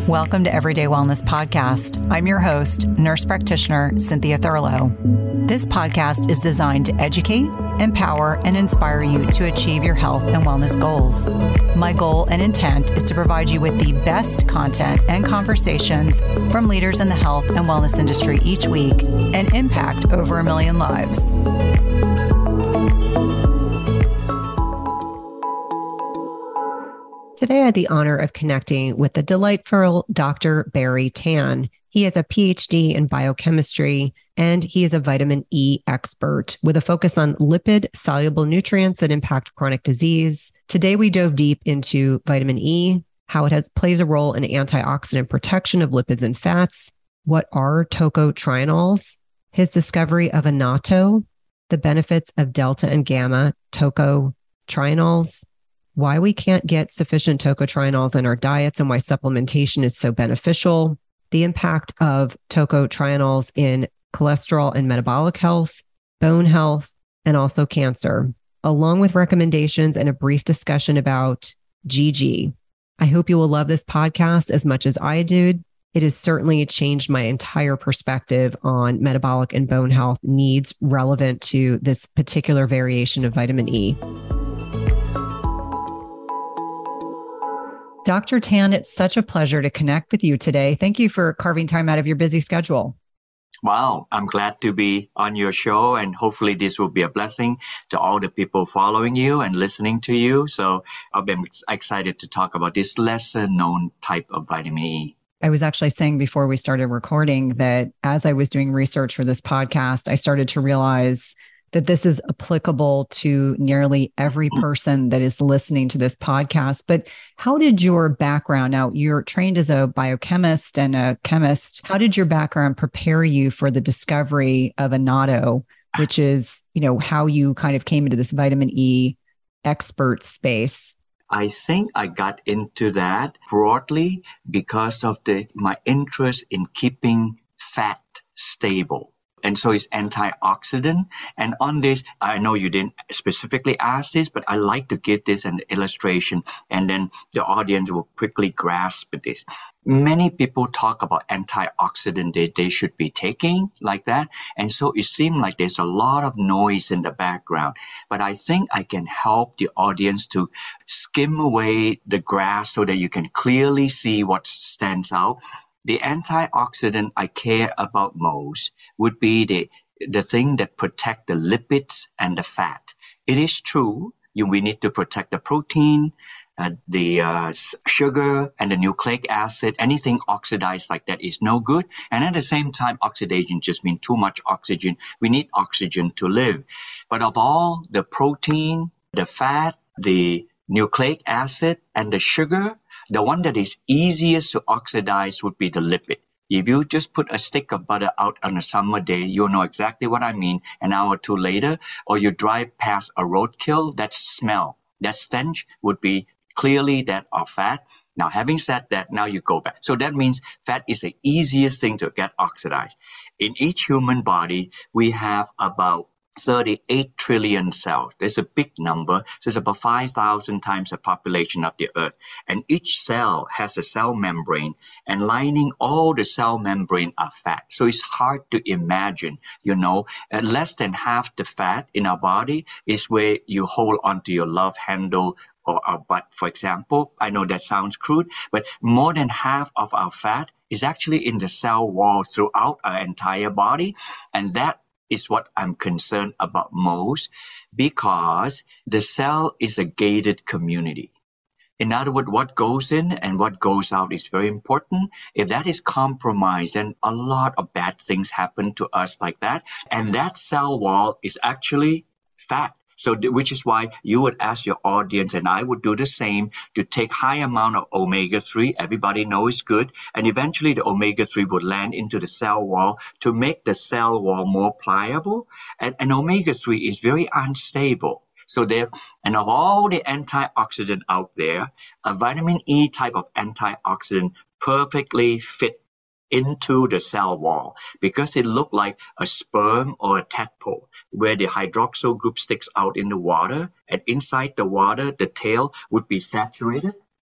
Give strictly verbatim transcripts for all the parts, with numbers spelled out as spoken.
Welcome to Everyday Wellness Podcast. I'm your host, nurse practitioner Cynthia Thurlow. This podcast is designed to educate, empower, and inspire you to achieve your health and wellness goals. My goal and intent is to provide you with the best content and conversations from leaders in the health and wellness industry each week and impact over a million lives. Today, I had the honor of connecting with the delightful Doctor Barry Tan. He has a P H D in biochemistry, and he is a vitamin E expert with a focus on lipid-soluble nutrients that impact chronic disease. Today, we dove deep into vitamin E, how it has plays a role in antioxidant protection of lipids and fats, what are tocotrienols, his discovery of annatto, the benefits of delta and gamma tocotrienols, why we can't get sufficient tocotrienols in our diets and why supplementation is so beneficial, the impact of tocotrienols in cholesterol and metabolic health, bone health, and also cancer, along with recommendations and a brief discussion about G G. I hope you will love this podcast as much as I did. It has certainly changed my entire perspective on metabolic and bone health needs relevant to this particular variation of vitamin E. Doctor Tan, it's such a pleasure to connect with you today. Thank you for carving time out of your busy schedule. Wow, I'm glad to be on your show, and hopefully this will be a blessing to all the people following you and listening to you. So I've been excited to talk about this lesser known type of vitamin E. I was actually saying before we started recording that as I was doing research for this podcast, I started to realize that this is applicable to nearly every person that is listening to this podcast. But how did your background, now you're trained as a biochemist and a chemist, how did your background prepare you for the discovery of annatto, which is, you know, how you kind of came into this vitamin E expert space? I think I got into that broadly because of the my interest in keeping fat stable. And so it's antioxidant. And on this, I know you didn't specifically ask this, but I like to give this an illustration, and then the audience will quickly grasp this. Many people talk about antioxidant that they should be taking like that. And so it seems like there's a lot of noise in the background. But I think I can help the audience to skim away the grass so that you can clearly see what stands out. The antioxidant I care about most would be the, the thing that protect the lipids and the fat. It is true, you, we need to protect the protein, uh, the uh, sugar, and the nucleic acid. Anything oxidized like that is no good. And at the same time, oxidation just means too much oxygen. We need oxygen to live. But of all the protein, the fat, the nucleic acid, and the sugar, the one that is easiest to oxidize would be the lipid. If you just put a stick of butter out on a summer day, you'll know exactly what I mean an hour or two later, or you drive past a roadkill, that smell, that stench would be clearly that of fat. Now, having said that, now you go back. So that means fat is the easiest thing to get oxidized. In each human body, we have about thirty-eight trillion cells. There's a big number. So it's about five thousand times the population of the earth. And each cell has a cell membrane, and lining all the cell membrane are fat. So it's hard to imagine, you know, uh, less than half the fat in our body is where you hold onto your love handle or our butt, for example. I know that sounds crude, but more than half of our fat is actually in the cell wall throughout our entire body. And that is what I'm concerned about most, because the cell is a gated community. In other words, what goes in and what goes out is very important. If that is compromised, then a lot of bad things happen to us like that. And that cell wall is actually fat. So, which is why you would ask your audience, and I would do the same, to take high amount of omega three. Everybody knows it's good. And eventually the omega three would land into the cell wall to make the cell wall more pliable. And, and omega three is very unstable. So there, and of all the antioxidant out there, a vitamin E type of antioxidant perfectly fit into the cell wall because it looked like a sperm or a tadpole where the hydroxyl group sticks out in the water, and inside the water, the tail would be saturated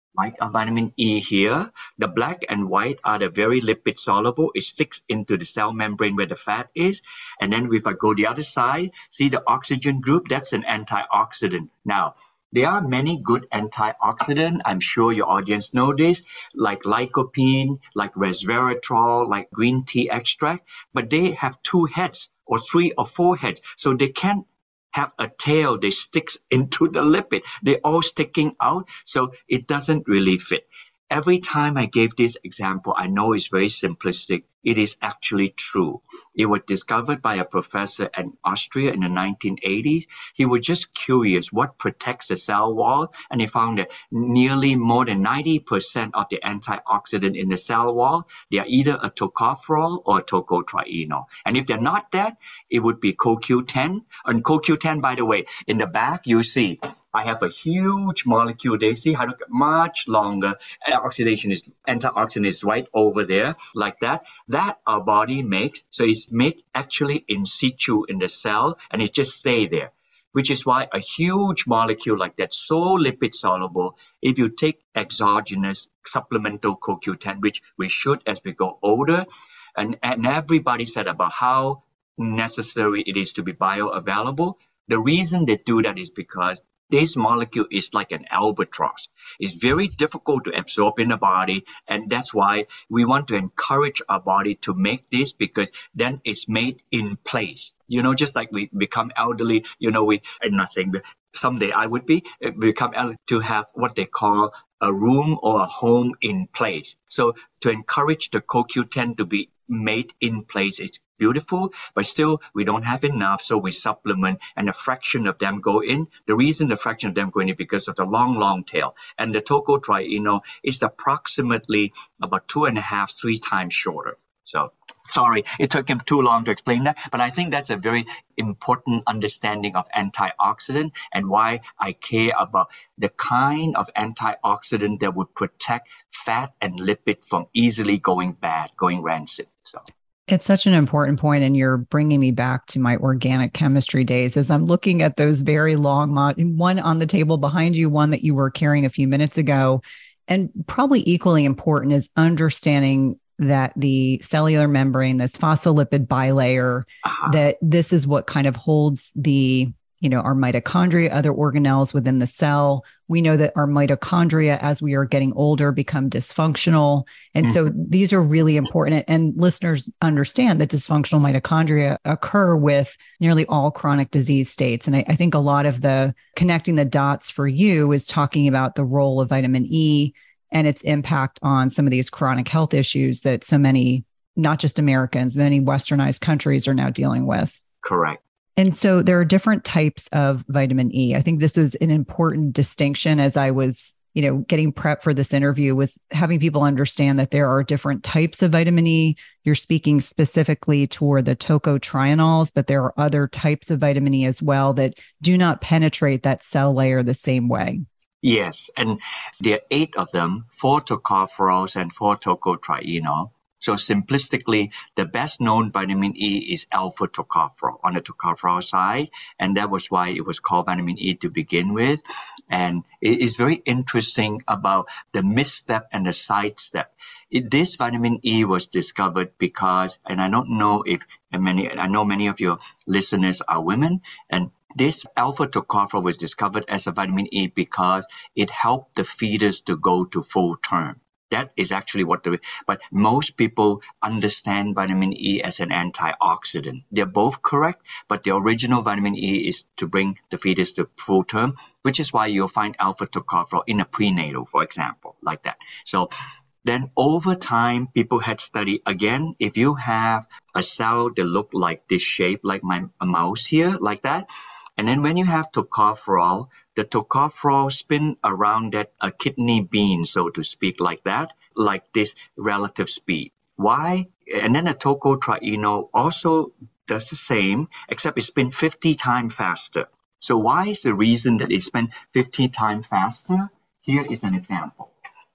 like a vitamin E here. The black and white are the very lipid soluble. It sticks into the cell membrane where the fat is. And then if I go the other side, see the oxygen group, that's an antioxidant. Now, there are many good antioxidants. I'm sure your audience know this, like lycopene, like resveratrol, like green tea extract, but they have two heads or three or four heads. So they can't have a tail that sticks into the lipid. They're all sticking out, so it doesn't really fit. Every time I gave this example, I know it's very simplistic. It is actually true. It was discovered by a professor in Austria in the nineteen eighties. He was just curious what protects the cell wall, and he found that nearly more than ninety percent of the antioxidant in the cell wall, they are either a tocopherol or a tocotrienol. And if they're not that, it would be C O Q ten. And C O Q ten, by the way, in the back, you see, I have a huge molecule there. See how to get much longer. Oxidation is antioxidant is right over there, like that. That our body makes. So it's made actually in situ in the cell, and it just stay there. Which is why a huge molecule like that, so lipid soluble, if you take exogenous supplemental C O Q ten, which we should as we go older, and, and everybody said about how necessary it is to be bioavailable. The reason they do that is because this molecule is like an albatross. It's very difficult to absorb in the body, and that's why we want to encourage our body to make this, because then it's made in place. You know, just like we become elderly, you know, we, I'm not saying someday I would be, become elderly to have what they call a room or a home in place. So to encourage the C O Q ten to be made in place, it's beautiful, but still we don't have enough, so we supplement, and a fraction of them go in. The reason the fraction of them go in is because of the long, long tail. And the tocotrienol is approximately about two and a half, three times shorter. So sorry, it took him too long to explain that, but I think that's a very important understanding of antioxidant and why I care about the kind of antioxidant that would protect fat and lipid from easily going bad, going rancid. So. It's such an important point, and you're bringing me back to my organic chemistry days as I'm looking at those very long, mod- one on the table behind you, one that you were carrying a few minutes ago. And probably equally important is understanding that the cellular membrane, this phospholipid bilayer, uh-huh. that this is what kind of holds the, you know, our mitochondria, other organelles within the cell. We know that our mitochondria, as we are getting older, become dysfunctional. And mm-hmm. so these are really important. And listeners understand that dysfunctional mitochondria occur with nearly all chronic disease states. And I, I think a lot of the connecting the dots for you is talking about the role of vitamin E and its impact on some of these chronic health issues that so many, not just Americans, many westernized countries are now dealing with. Correct. And so there are different types of vitamin E. I think this was an important distinction as I was, you know, getting prepped for this interview, was having people understand that there are different types of vitamin E. You're speaking specifically toward the tocotrienols, but there are other types of vitamin E as well that do not penetrate that cell layer the same way. Yes, and there are eight of them, four tocopherols and four tocotrienol. So simplistically, the best known vitamin E is alpha tocopherol on the tocopherol side. And that was why it was called vitamin E to begin with. And it is very interesting about the misstep and the sidestep. It, this vitamin E was discovered because, and I don't know if many, I know many of your listeners are women, and this alpha tocopherol was discovered as a vitamin E because it helped the fetus to go to full term. That is actually what the, but most people understand vitamin E as an antioxidant. They're both correct, but the original vitamin E is to bring the fetus to full term, which is why you'll find alpha tocopherol in a prenatal, for example, like that. So then over time, people had studied, again, if you have a cell that look like this shape, like my a mouse here, like that, and then when you have tocopherol, the tocopherol spin around that a kidney bean, so to speak, like that, like this relative speed. Why? And then the tocotrienol also does the same, except it spins fifty times faster. So why is the reason that it spins fifty times faster? Here is an example.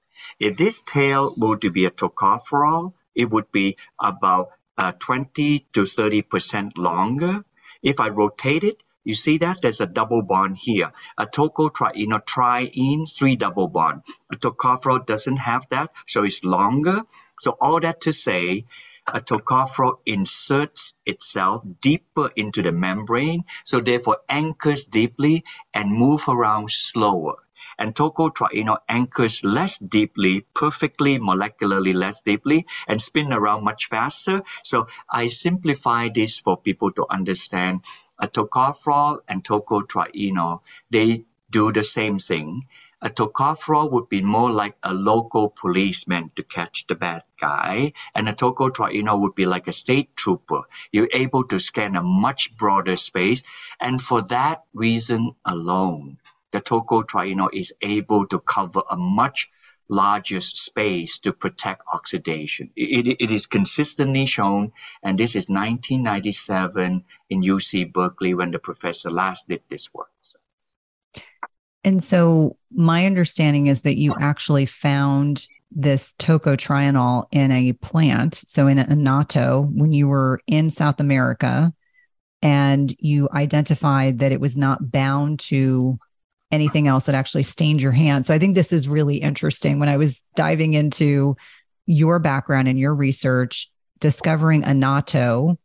If this tail were to be a tocopherol, it would be about uh, twenty to thirty percent longer. If I rotate it, You see that? There's a double bond here. A tocotrienotriene, three double bond. A tocopherol doesn't have that, so it's longer. So all that to say, a tocopherol inserts itself deeper into the membrane, so therefore anchors deeply and move around slower. And tocotrienol anchors less deeply, perfectly molecularly less deeply, and spin around much faster. So I simplify this for people to understand. A tocopherol and tocotrienol, they do the same thing. A tocopherol would be more like a local policeman to catch the bad guy, and a tocotrienol would be like a state trooper. You're able to scan a much broader space, and for that reason alone, the tocotrienol is able to cover a much larger space to protect oxidation. It, it, it is consistently shown, and this is nineteen ninety-seven in U C Berkeley when the professor last did this work. So. And so my understanding is that you actually found this tocotrienol in a plant, so in a natto, when you were in South America, and you identified that it was not bound to anything else that actually stained your hand. So I think this is really interesting. When I was diving into your background and your research, discovering annatto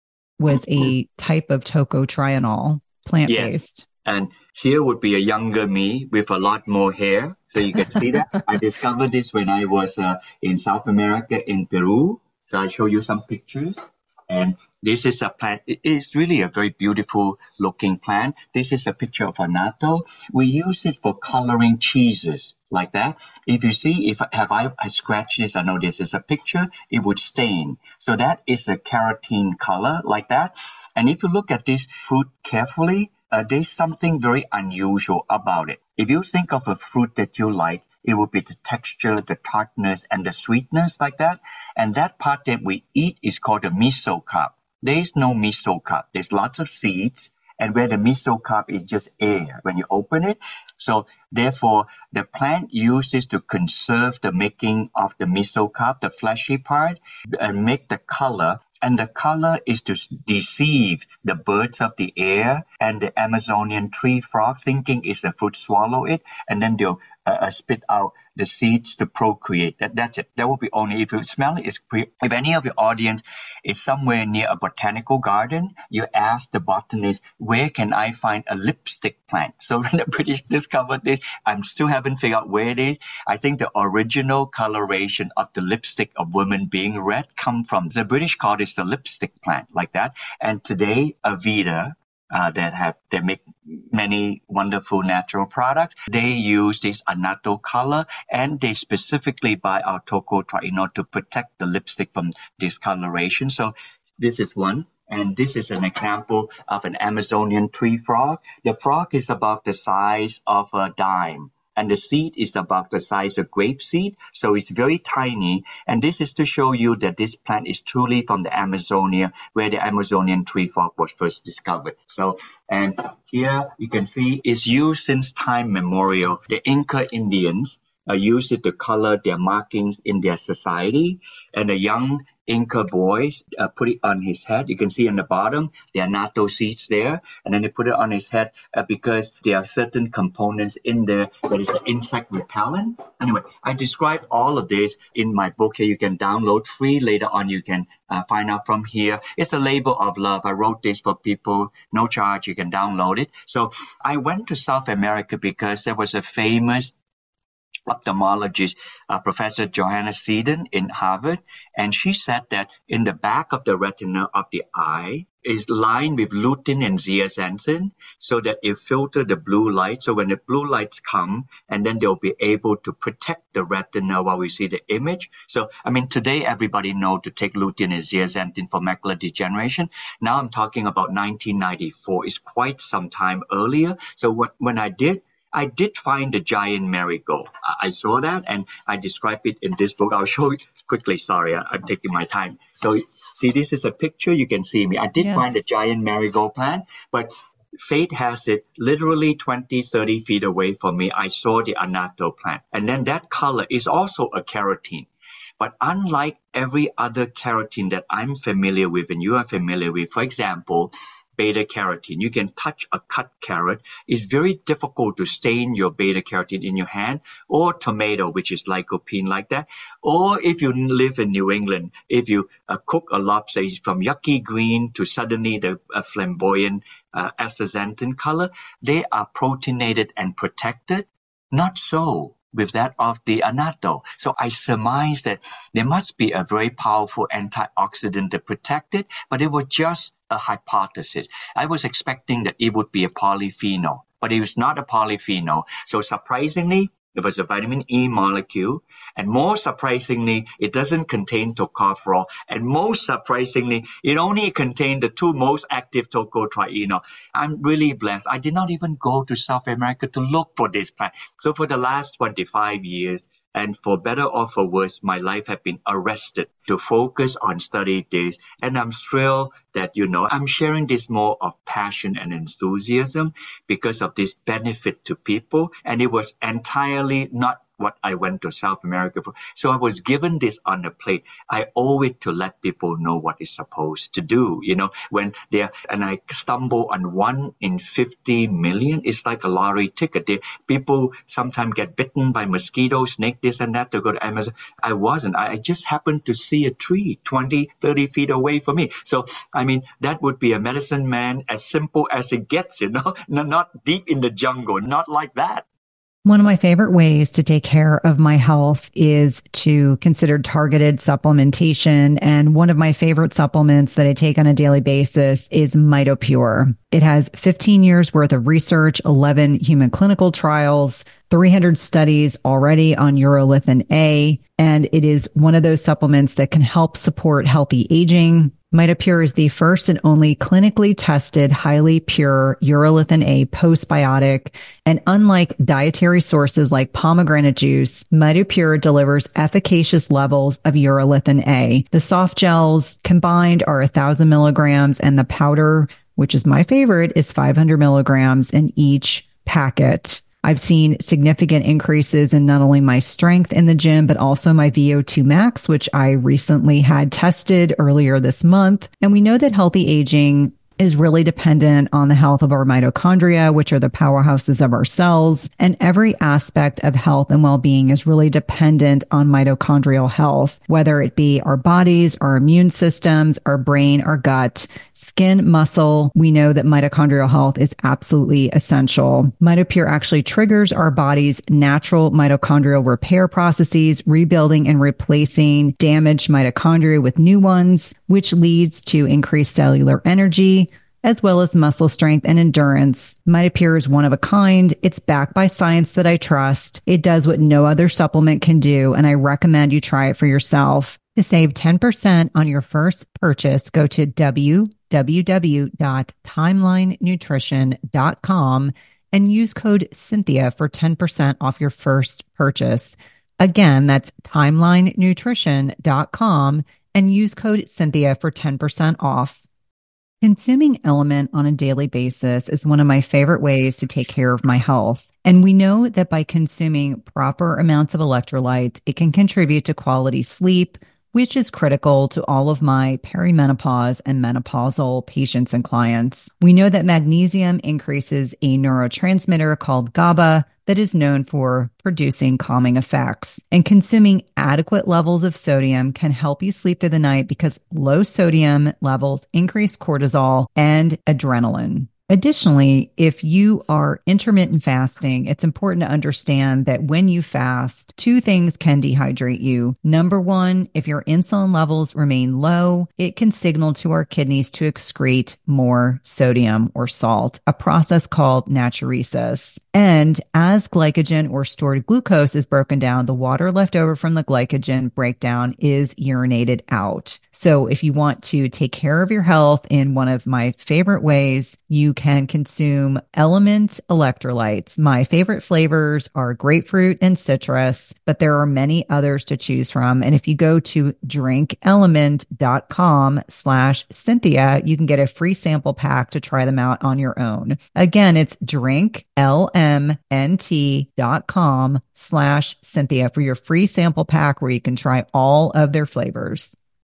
was a type of tocotrienol, plant-based. Yes. And here would be a younger me with a lot more hair. So you can see that. I discovered this when I was uh, in South America, in Peru. So I'll show you some pictures. And this is a plant. It is really a very beautiful looking plant. This is a picture of annatto. We use it for coloring cheeses like that. If you see, if have I, I scratched this, I know this is a picture, it would stain. So that is the carotene color like that. And if you look at this fruit carefully, uh, there's something very unusual about it. If you think of a fruit that you like, it would be the texture, the tartness, and the sweetness like that. And that part that we eat is called the mesocarp. There is no mesocarp. There's lots of seeds. And where the mesocarp is just air when you open it. So therefore, the plant uses to conserve the making of the mesocarp, the fleshy part, and make the color. And the color is to deceive the birds of the air and the Amazonian tree frog, thinking it's a fruit, swallow it, and then they'll uh, spit out the seeds to procreate. That, that's it. That will be only if you smell it. Is pre- if any of your audience is somewhere near a botanical garden, you ask the botanist, where can I find a lipstick plant? So when the British discovered this, I still haven't figured out where it is. I think the original coloration of the lipstick of women being red come from the British called it the lipstick plant like that. And today, Aveda, uh, that have they make many wonderful natural products, they use this annatto color, and they specifically buy our tocotrienol to protect the lipstick from discoloration. So this is one. And this is an example of an Amazonian tree frog. The frog is about the size of a dime. And the seed is about the size of grape seed, so it's very tiny. And this is to show you that this plant is truly from the Amazonia, where the Amazonian tree frog was first discovered. So, and here you can see it's used since time memorial. The Inca Indians uh, used it to color their markings in their society, and the young Inca boys uh, put it on his head. You can see on the bottom, there are annatto seeds there, and then they put it on his head uh, because there are certain components in there that is an insect repellent. Anyway, I describe all of this in my book here. You can download free. Later on, you can uh, find out from here. It's a labor of love. I wrote this for people, no charge. You can download it. So I went to South America because there was a famous ophthalmologist, uh, Professor Johanna Seedon in Harvard, and she said that in the back of the retina of the eye is lined with lutein and zeaxanthin so that it filters the blue light. So when the blue lights come, and then they'll be able to protect the retina while we see the image. So, I mean, today everybody knows to take lutein and zeaxanthin for macular degeneration. Now I'm talking about nineteen ninety-four. It's quite some time earlier. So when, when I did, I did find the giant marigold. I saw that, and I describe it in this book. I'll show it quickly. Sorry, I'm taking my time. So see, this is a picture. You can see me. I did yes. find the giant marigold plant, but fate has it literally twenty, thirty feet away from me. I saw the annatto plant. And then that color is also a carotene. But unlike every other carotene that I'm familiar with and you are familiar with, for example, beta carotene. You can touch a cut carrot. It's very difficult to stain your beta carotene in your hand, or tomato, which is lycopene like that. Or if you live in New England, if you uh, cook a lobster from yucky green to suddenly the uh, flamboyant uh, astaxanthin color, they are proteinated and protected. Not so with that of the annatto. So I surmise that there must be a very powerful antioxidant to protect it, but it was just a hypothesis. I was expecting that it would be a polyphenol, but it was not a polyphenol. So surprisingly, it was a vitamin E molecule. And more surprisingly, it doesn't contain tocopherol. And most surprisingly, it only contained the two most active tocotrienol. I'm really blessed. I did not even go to South America to look for this plant. So for the last twenty-five years, and for better or for worse, my life had been arrested to focus on studying this. And I'm thrilled that, you know, I'm sharing this more of passion and enthusiasm because of this benefit to people. And it was entirely not what I went to South America for. So I was given this on a plate. I owe it to let people know what it's supposed to do. You know, when they're, and I stumble on one in fifty million, it's like a lottery ticket. They, people sometimes get bitten by mosquitoes, snake, this and that to go to Amazon. I wasn't. I just happened to see a tree twenty, thirty feet away from me. So, I mean, that would be a medicine man as simple as it gets, you know, not deep in the jungle, not like that. One of my favorite ways to take care of my health is to consider targeted supplementation. And one of my favorite supplements that I take on a daily basis is MitoPure. It has fifteen years worth of research, eleven human clinical trials, three hundred studies already on urolithin A. And it is one of those supplements that can help support healthy aging. MitoPure is the first and only clinically tested, highly pure urolithin A postbiotic. And unlike dietary sources like pomegranate juice, MitoPure delivers efficacious levels of urolithin A. The soft gels combined are one thousand milligrams, and the powder, which is my favorite, is five hundred milligrams in each packet. I've seen significant increases in not only my strength in the gym, but also my V O two max, which I recently had tested earlier this month. And we know that healthy aging is really dependent on the health of our mitochondria, which are the powerhouses of our cells. And every aspect of health and well-being is really dependent on mitochondrial health, whether it be our bodies, our immune systems, our brain, our gut, skin, muscle. We know that mitochondrial health is absolutely essential. MitoPure actually triggers our body's natural mitochondrial repair processes, rebuilding and replacing damaged mitochondria with new ones, which leads to increased cellular energy, as well as muscle strength and endurance. MitoPure is one of a kind. It's backed by science that I trust. It does what no other supplement can do, and I recommend you try it for yourself. To save ten percent on your first purchase, go to w w w dot timeline nutrition dot com and use code Cynthia for ten percent off your first purchase. Again, that's timeline nutrition dot com and use code Cynthia for ten percent off. Consuming Element on a daily basis is one of my favorite ways to take care of my health. And we know that by consuming proper amounts of electrolytes, it can contribute to quality sleep, which is critical to all of my perimenopause and menopausal patients and clients. We know that magnesium increases a neurotransmitter called GABA that is known for producing calming effects. And consuming adequate levels of sodium can help you sleep through the night because low sodium levels increase cortisol and adrenaline. Additionally, if you are intermittent fasting, it's important to understand that when you fast, two things can dehydrate you. Number one, if your insulin levels remain low, it can signal to our kidneys to excrete more sodium or salt, a process called natriuresis. And as glycogen or stored glucose is broken down, the water left over from the glycogen breakdown is urinated out. So if you want to take care of your health in one of my favorite ways, you can consume Element electrolytes. My favorite flavors are grapefruit and citrus, but there are many others to choose from. And if you go to drinkelement.com slash Cynthia, you can get a free sample pack to try them out on your own. Again, it's drinklmnt.com slash Cynthia for your free sample pack where you can try all of their flavors.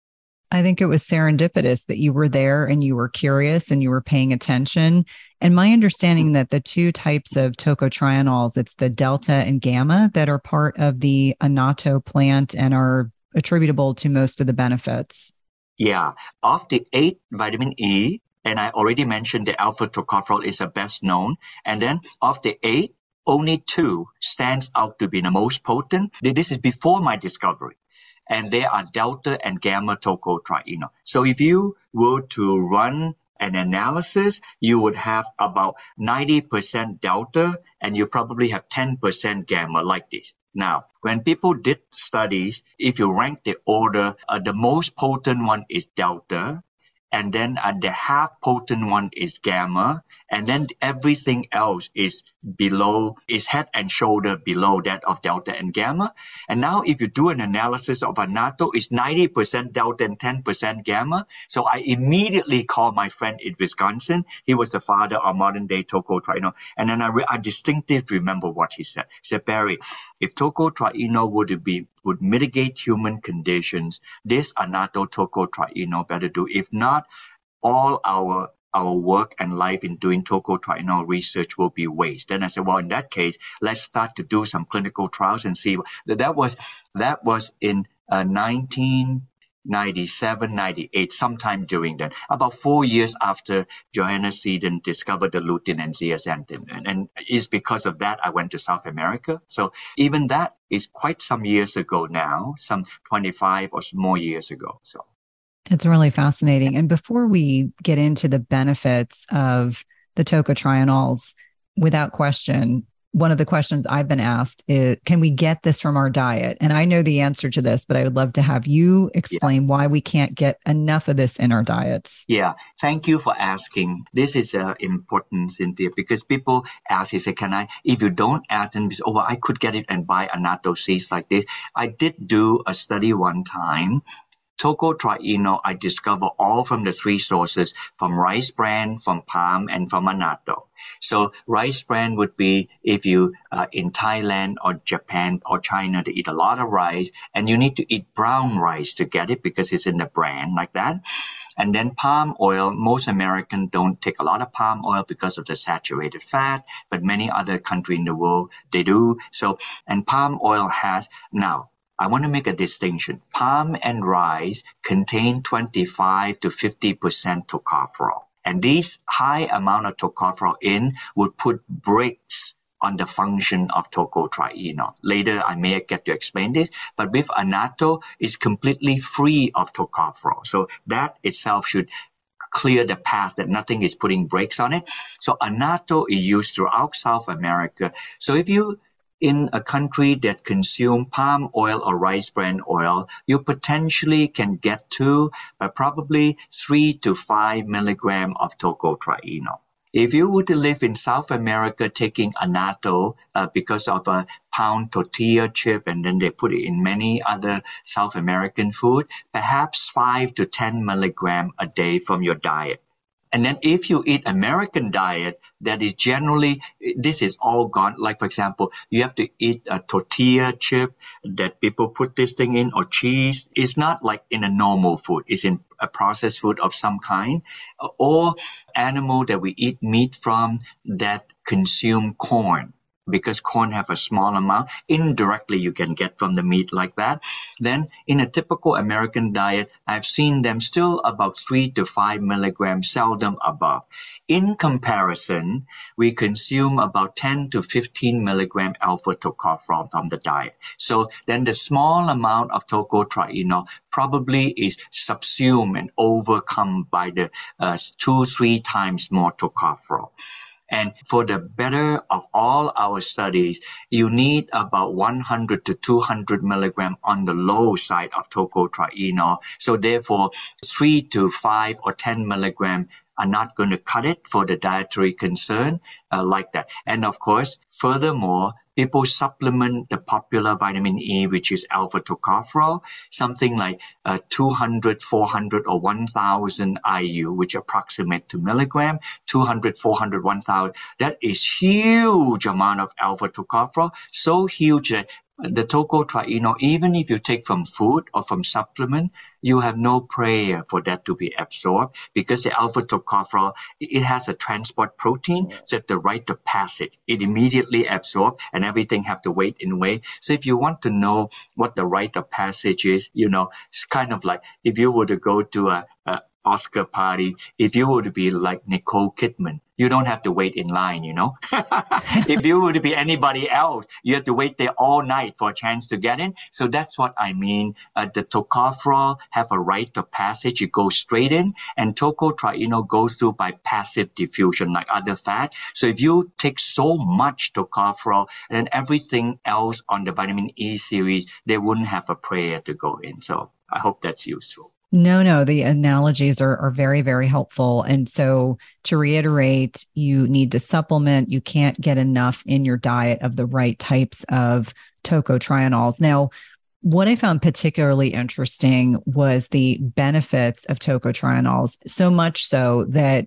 I think it was serendipitous that you were there and you were curious and you were paying attention. And my understanding that the two types of tocotrienols, it's the delta and gamma that are part of the annatto plant and are attributable to most of the benefits. Yeah, of the eight vitamin E, and I already mentioned the alpha tocopherol is the best known. And then of the eight, only two stands out to be the most potent. This is before my discovery. And they are delta and gamma tocotrienol. So if you were to run an analysis, you would have about ninety percent delta and you probably have ten percent gamma like this. Now, when people did studies, if you rank the order, uh, the most potent one is delta, and then uh, the half potent one is gamma, and then everything else is below, is head and shoulder below that of delta and gamma. And now if you do an analysis of annatto, it's ninety percent delta and ten percent gamma. So I immediately called my friend in Wisconsin. He was the father of modern day tocotrienol. And then I, re- I distinctly remember what he said. He said, Barry, if tocotrienol would be would mitigate human conditions, this annatto tocotrienol better do. If not, all our our work and life in doing tocotrienol research will be waste. Then I said, well, in that case, let's start to do some clinical trials and see. That was that was in uh, nineteen ninety-seven, ninety-eight, sometime during that, about four years after Johannes Seedon discovered the lutein and zeaxanthin. And, and it's because of that I went to South America. So even that is quite some years ago now, some twenty-five or more years ago. So it's really fascinating. And before we get into the benefits of the tocotrienols, without question, one of the questions I've been asked is, can we get this from our diet? And I know the answer to this, but I would love to have you explain yeah. why we can't get enough of this in our diets. Yeah, thank you for asking. This is uh, important, Cynthia, because people ask, you say, can I, if you don't ask them, oh, well, I could get it and buy annatto seeds like this. I did do a study one time. Tocotrienol, I discovered all from the three sources, from rice bran, from palm, and from annatto. So rice bran would be if you uh, in Thailand or Japan or China, they eat a lot of rice, and you need to eat brown rice to get it because it's in the bran like that. And then palm oil, most Americans don't take a lot of palm oil because of the saturated fat, but many other countries in the world, they do. So, and palm oil has, now, I want to make a distinction. Palm and rice contain twenty-five to fifty percent tocopherol. And this high amount of tocopherol in would put brakes on the function of tocotrienol. Later, I may get to explain this, but with annatto, it's completely free of tocopherol. So that itself should clear the path that nothing is putting brakes on it. So annatto is used throughout South America. So if you in a country that consume palm oil or rice bran oil, you potentially can get two, but probably three to five milligram of tocotrienol. If you were to live in South America taking annatto uh, because of a pound tortilla chip, and then they put it in many other South American food, perhaps five to ten milligram a day from your diet. And then if you eat American diet, that is generally, this is all gone. Like, for example, you have to eat a tortilla chip that people put this thing in, or cheese. It's not like in a normal food. It's in a processed food of some kind, or animal that we eat meat from that consume corn. Because corn have a small amount, indirectly you can get from the meat like that. Then in a typical American diet, I've seen them still about three to five milligrams, seldom above. In comparison, we consume about ten to fifteen milligram alpha tocopherol from the diet. So then the small amount of tocotrienol probably is subsumed and overcome by the uh, two, three times more tocopherol. And for the better of all our studies, you need about one hundred to two hundred milligram on the low side of tocotrienol. So therefore, three to five or ten milligram are not going to cut it for the dietary concern uh, like that. And of course, furthermore, people supplement the popular vitamin E, which is alpha tocopherol, something like uh, two hundred, four hundred, or one thousand I U, which approximate to milligram, two hundred, four hundred, one thousand. That is huge amount of alpha tocopherol, so huge that the tocotrienol, even if you take from food or from supplement, you have no prayer for that to be absorbed because the alpha tocopherol, it has a transport protein, so at the rite of passage, it immediately absorbs and everything have to wait in a way. So if you want to know what the rite of passage is, you know, it's kind of like if you were to go to a, a Oscar party, if you were to be like Nicole Kidman, you don't have to wait in line, you know. If you were to be anybody else, you have to wait there all night for a chance to get in. So that's what I mean. Uh, the tocopherol have a rite of passage. It goes straight in, and tocotrienol goes through by passive diffusion like other fat. So if you take so much tocopherol, then everything else on the vitamin E series, they wouldn't have a prayer to go in. So I hope that's useful. No, no, the analogies are, are very, very helpful. And so to reiterate, you need to supplement. You can't get enough in your diet of the right types of tocotrienols. Now, what I found particularly interesting was the benefits of tocotrienols, so much so that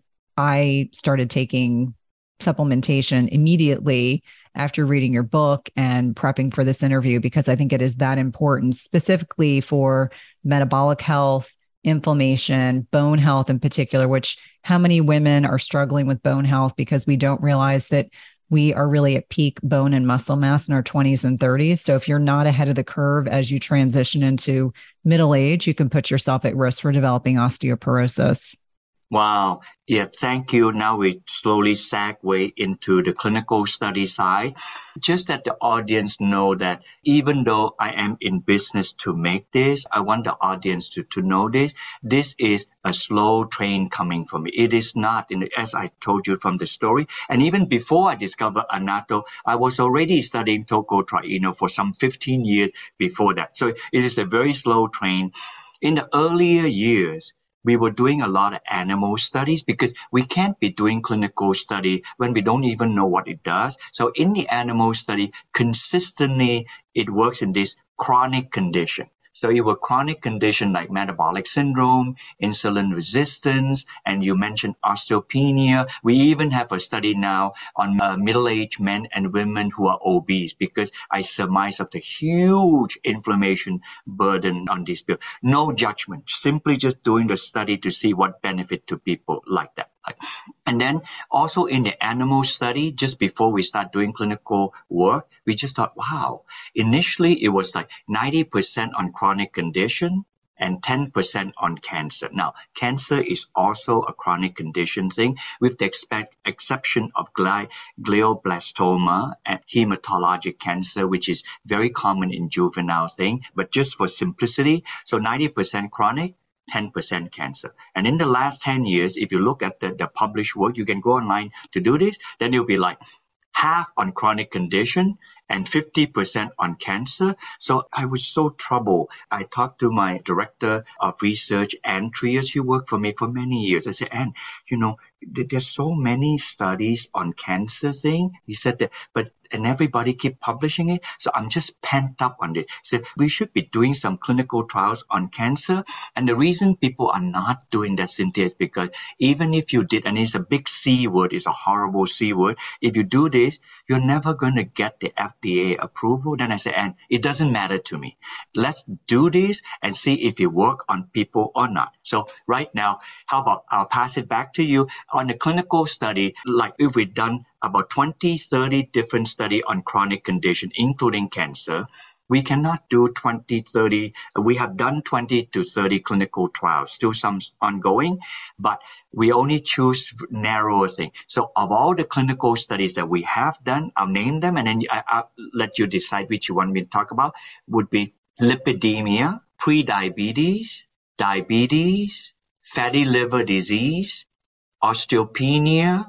I started taking supplementation immediately after reading your book and prepping for this interview, because I think it is that important, specifically for metabolic health, inflammation, bone health in particular, which how many women are struggling with bone health because we don't realize that we are really at peak bone and muscle mass in our twenties and thirties. So if you're not ahead of the curve as you transition into middle age, you can put yourself at risk for developing osteoporosis. Wow. Yeah, thank you. Now we slowly segue into the clinical study side. Just that the audience know that even though I am in business to make this, I want the audience to, to know this. This is a slow train coming from me. It is not, in, as I told you from the story. And even before I discovered annatto, I was already studying tocotrienol for some fifteen years before that. So it is a very slow train. In the earlier years, we were doing a lot of animal studies because we can't be doing clinical study when we don't even know what it does. So in the animal study, consistently, it works in this chronic condition. So it was chronic condition like metabolic syndrome, insulin resistance, and you mentioned osteopenia. We even have a study now on uh, middle-aged men and women who are obese because I surmise of the huge inflammation burden on this bill. No judgment, simply just doing the study to see what benefit to people like that. And then also in the animal study, just before we start doing clinical work, we just thought, wow, initially it was like ninety percent on chronic condition and ten percent on cancer. Now, cancer is also a chronic condition thing with the expect, exception of gli- glioblastoma and hematologic cancer, which is very common in juvenile thing. But just for simplicity, so ninety percent chronic, ten percent cancer. And in the last ten years, if you look at the, the published work, you can go online to do this, then it'll be like half on chronic condition and fifty percent on cancer. So I was so troubled. I talked to my director of research, Ann Trier. She worked for me for many years. I said, Ann, you know, there's so many studies on cancer thing. He said that, but and everybody keep publishing it. So I'm just pent up on it. So we should be doing some clinical trials on cancer. And the reason people are not doing that, Cynthia, is because even if you did, and it's a big C word, it's a horrible C word. If you do this, you're never going to get the F D A approval. Then I say, and it doesn't matter to me. Let's do this and see if it works on people or not. So right now, how about I'll pass it back to you on the clinical study, like if we've done about twenty, thirty different studies on chronic condition, including cancer. We cannot do twenty, thirty. We have done twenty to thirty clinical trials, still some ongoing, but we only choose narrower things. So of all the clinical studies that we have done, I'll name them and then I, I'll let you decide which you want me to talk about, would be lipidemia, prediabetes, diabetes, fatty liver disease, osteopenia,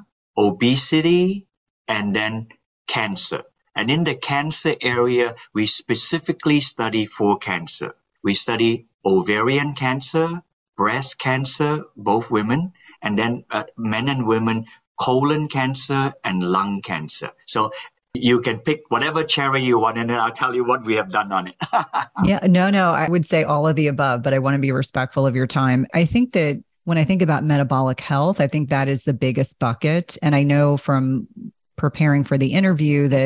obesity, and then cancer. And in the cancer area, we specifically study for cancer. We study ovarian cancer, breast cancer, both women, and then uh, men and women, colon cancer and lung cancer. So you can pick whatever cherry you want, and then I'll tell you what we have done on it. Yeah, no, no, I would say all of the above, but I want to be respectful of your time. I think that when I think about metabolic health, I think that is the biggest bucket. And I know from preparing for the interview that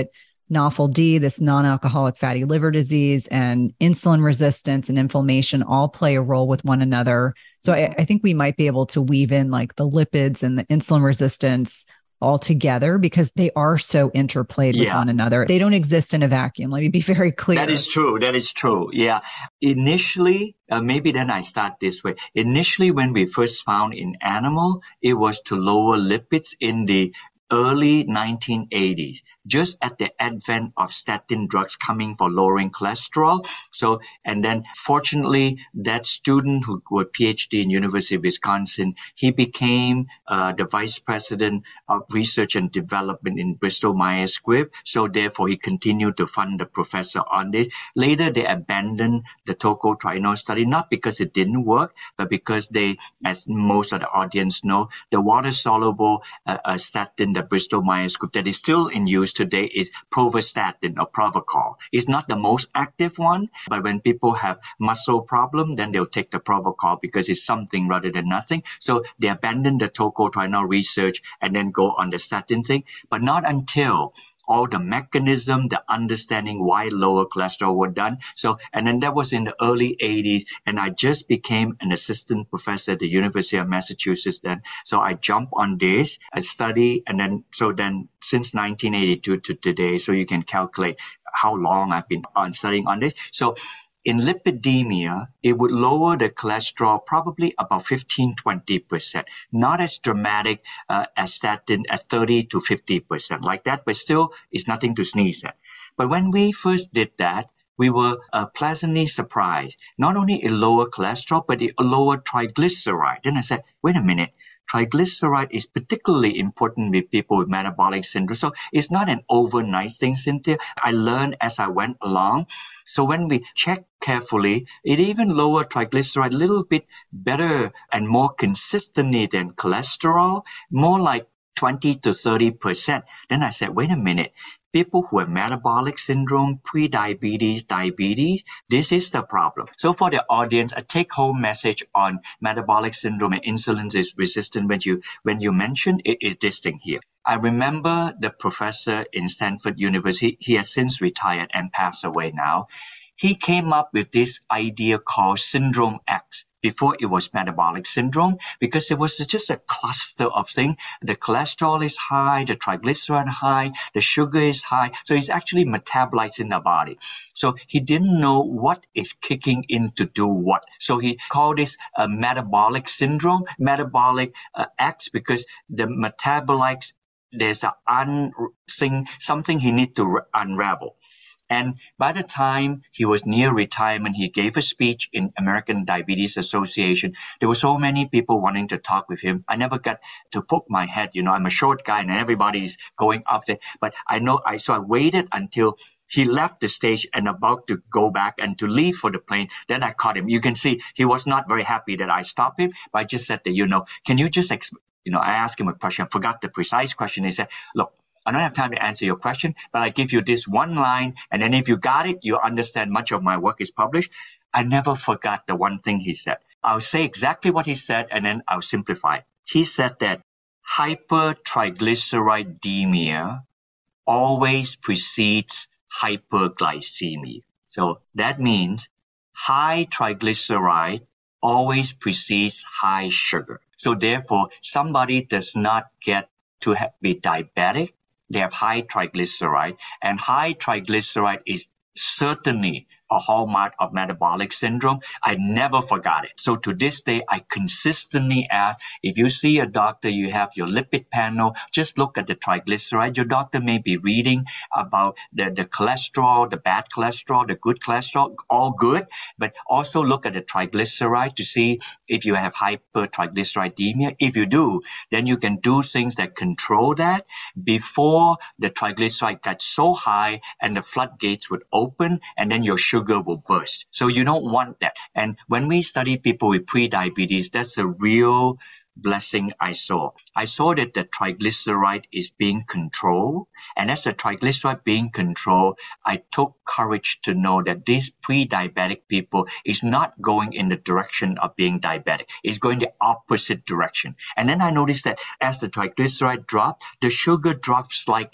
N O F L D, this non-alcoholic fatty liver disease, and insulin resistance and inflammation all play a role with one another. So I, I think we might be able to weave in like the lipids and the insulin resistance all together because they are so interplayed with Yeah. one another. They don't exist in a vacuum. Let me be very clear. That is true. That is true. Yeah. Initially, uh, maybe then I start this way. Initially, when we first found in animal, it was to lower lipids in the early nineteen eighties, just at the advent of statin drugs coming for lowering cholesterol. So, and then fortunately, that student who was PhD in University of Wisconsin, he became uh, the vice president of research and development in Bristol Myers Squibb. So therefore, he continued to fund the professor on this. Later, they abandoned the tocotrienol study, not because it didn't work, but because they, as most of the audience know, the water-soluble uh, uh, statin, the Bristol Myers Squibb that is still in use today is pravastatin or Pravachol. It's not the most active one, but when people have muscle problem, then they'll take the Pravachol because it's something rather than nothing. So they abandon the tocotrienol research and then go on the statin thing, but not until all the mechanism, the understanding why lower cholesterol were done. So, and then that was in the early eighties, and I just became an assistant professor at the University of Massachusetts then. So I jumped on this, I study, and then, so then since nineteen eighty-two to today, so you can calculate how long I've been on studying on this. So in lipidemia, it would lower the cholesterol probably about fifteen to twenty percent. Not as dramatic uh, as statin at thirty to fifty percent like that, but still it's nothing to sneeze at. But when we first did that, we were uh, pleasantly surprised. Not only it lowered cholesterol, but it lowered triglyceride. Then I said, wait a minute. Triglyceride is particularly important with people with metabolic syndrome. So it's not an overnight thing, Cynthia. I learned as I went along. So when we check carefully, it even lowered triglyceride a little bit better and more consistently than cholesterol, more like twenty to thirty percent. Then I said, wait a minute. People who have metabolic syndrome, pre-diabetes, diabetes, this is the problem. So for the audience, a take-home message on metabolic syndrome and insulin resistance when you when you mention it is this thing here. I remember the professor in Stanford University, he has since retired and passed away now. He came up with this idea called Syndrome X before it was metabolic syndrome, because it was just a cluster of things. The cholesterol is high, the triglyceride high, the sugar is high. So it's actually metabolites in the body. So he didn't know what is kicking in to do what. So he called this a metabolic syndrome, metabolic uh, X, because the metabolites, there's a un- thing, something he need to unravel. And by the time he was near retirement, he gave a speech in American Diabetes Association. There were so many people wanting to talk with him. I never got to poke my head. You know, I'm a short guy and everybody's going up there. But I know, I so I waited until he left the stage and about to go back and to leave for the plane. Then I caught him. You can see he was not very happy that I stopped him. But I just said that, you know, can you just, exp-? you know, I asked him a question. I forgot the precise question. He said, look, I don't have time to answer your question, but I give you this one line, and then if you got it, you understand much of my work is published. I never forgot the one thing he said. I'll say exactly what he said, and then I'll simplify it. He said that hypertriglyceridemia always precedes hyperglycemia. So that means high triglyceride always precedes high sugar. So therefore, somebody does not get to ha- be diabetic. They have high triglyceride, and high triglyceride is certainly a hallmark of metabolic syndrome. I never forgot it. So to this day, I consistently ask, if you see a doctor, you have your lipid panel, just look at the triglyceride. Your doctor may be reading about the, the cholesterol, the bad cholesterol, the good cholesterol, all good, but also look at the triglyceride to see if you have hypertriglyceridemia. If you do, then you can do things that control that before the triglyceride gets so high and the floodgates would open, and then your sugar sugar will burst. So you don't want that. And when we study people with pre-diabetes, that's a real blessing I saw. I saw that the triglyceride is being controlled. And as the triglyceride being controlled, I took courage to know that these pre-diabetic people is not going in the direction of being diabetic. It's going the opposite direction. And then I noticed that as the triglyceride dropped, the sugar dropped slightly.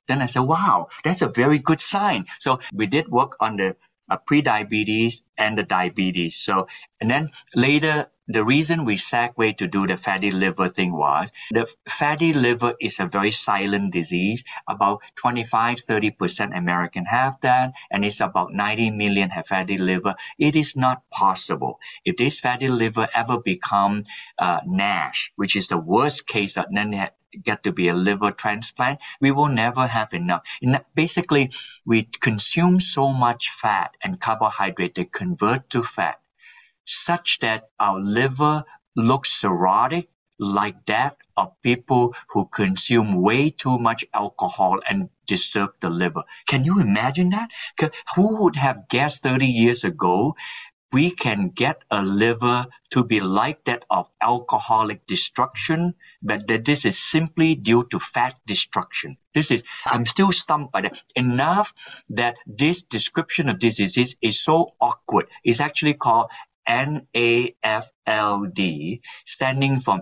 Then I said, wow, that's a very good sign. So we did work on the uh, pre-diabetes and the diabetes. So, and then later, the reason we segued to do the fatty liver thing was the fatty liver is a very silent disease. About twenty-five to thirty percent American have that, and it's about ninety million have fatty liver. It is not possible. If this fatty liver ever become uh, NASH, which is the worst case, that then they get to be a liver transplant, we will never have enough. In, basically, we consume so much fat and carbohydrate, they convert to fat, such that our liver looks cirrhotic, like that of people who consume way too much alcohol and disturb the liver. Can you imagine that? Who would have guessed thirty years ago we can get a liver to be like that of alcoholic destruction, but that this is simply due to fat destruction. This is, I'm still stumped by that. Enough that this description of this disease is so awkward. It's actually called N A F L D, standing from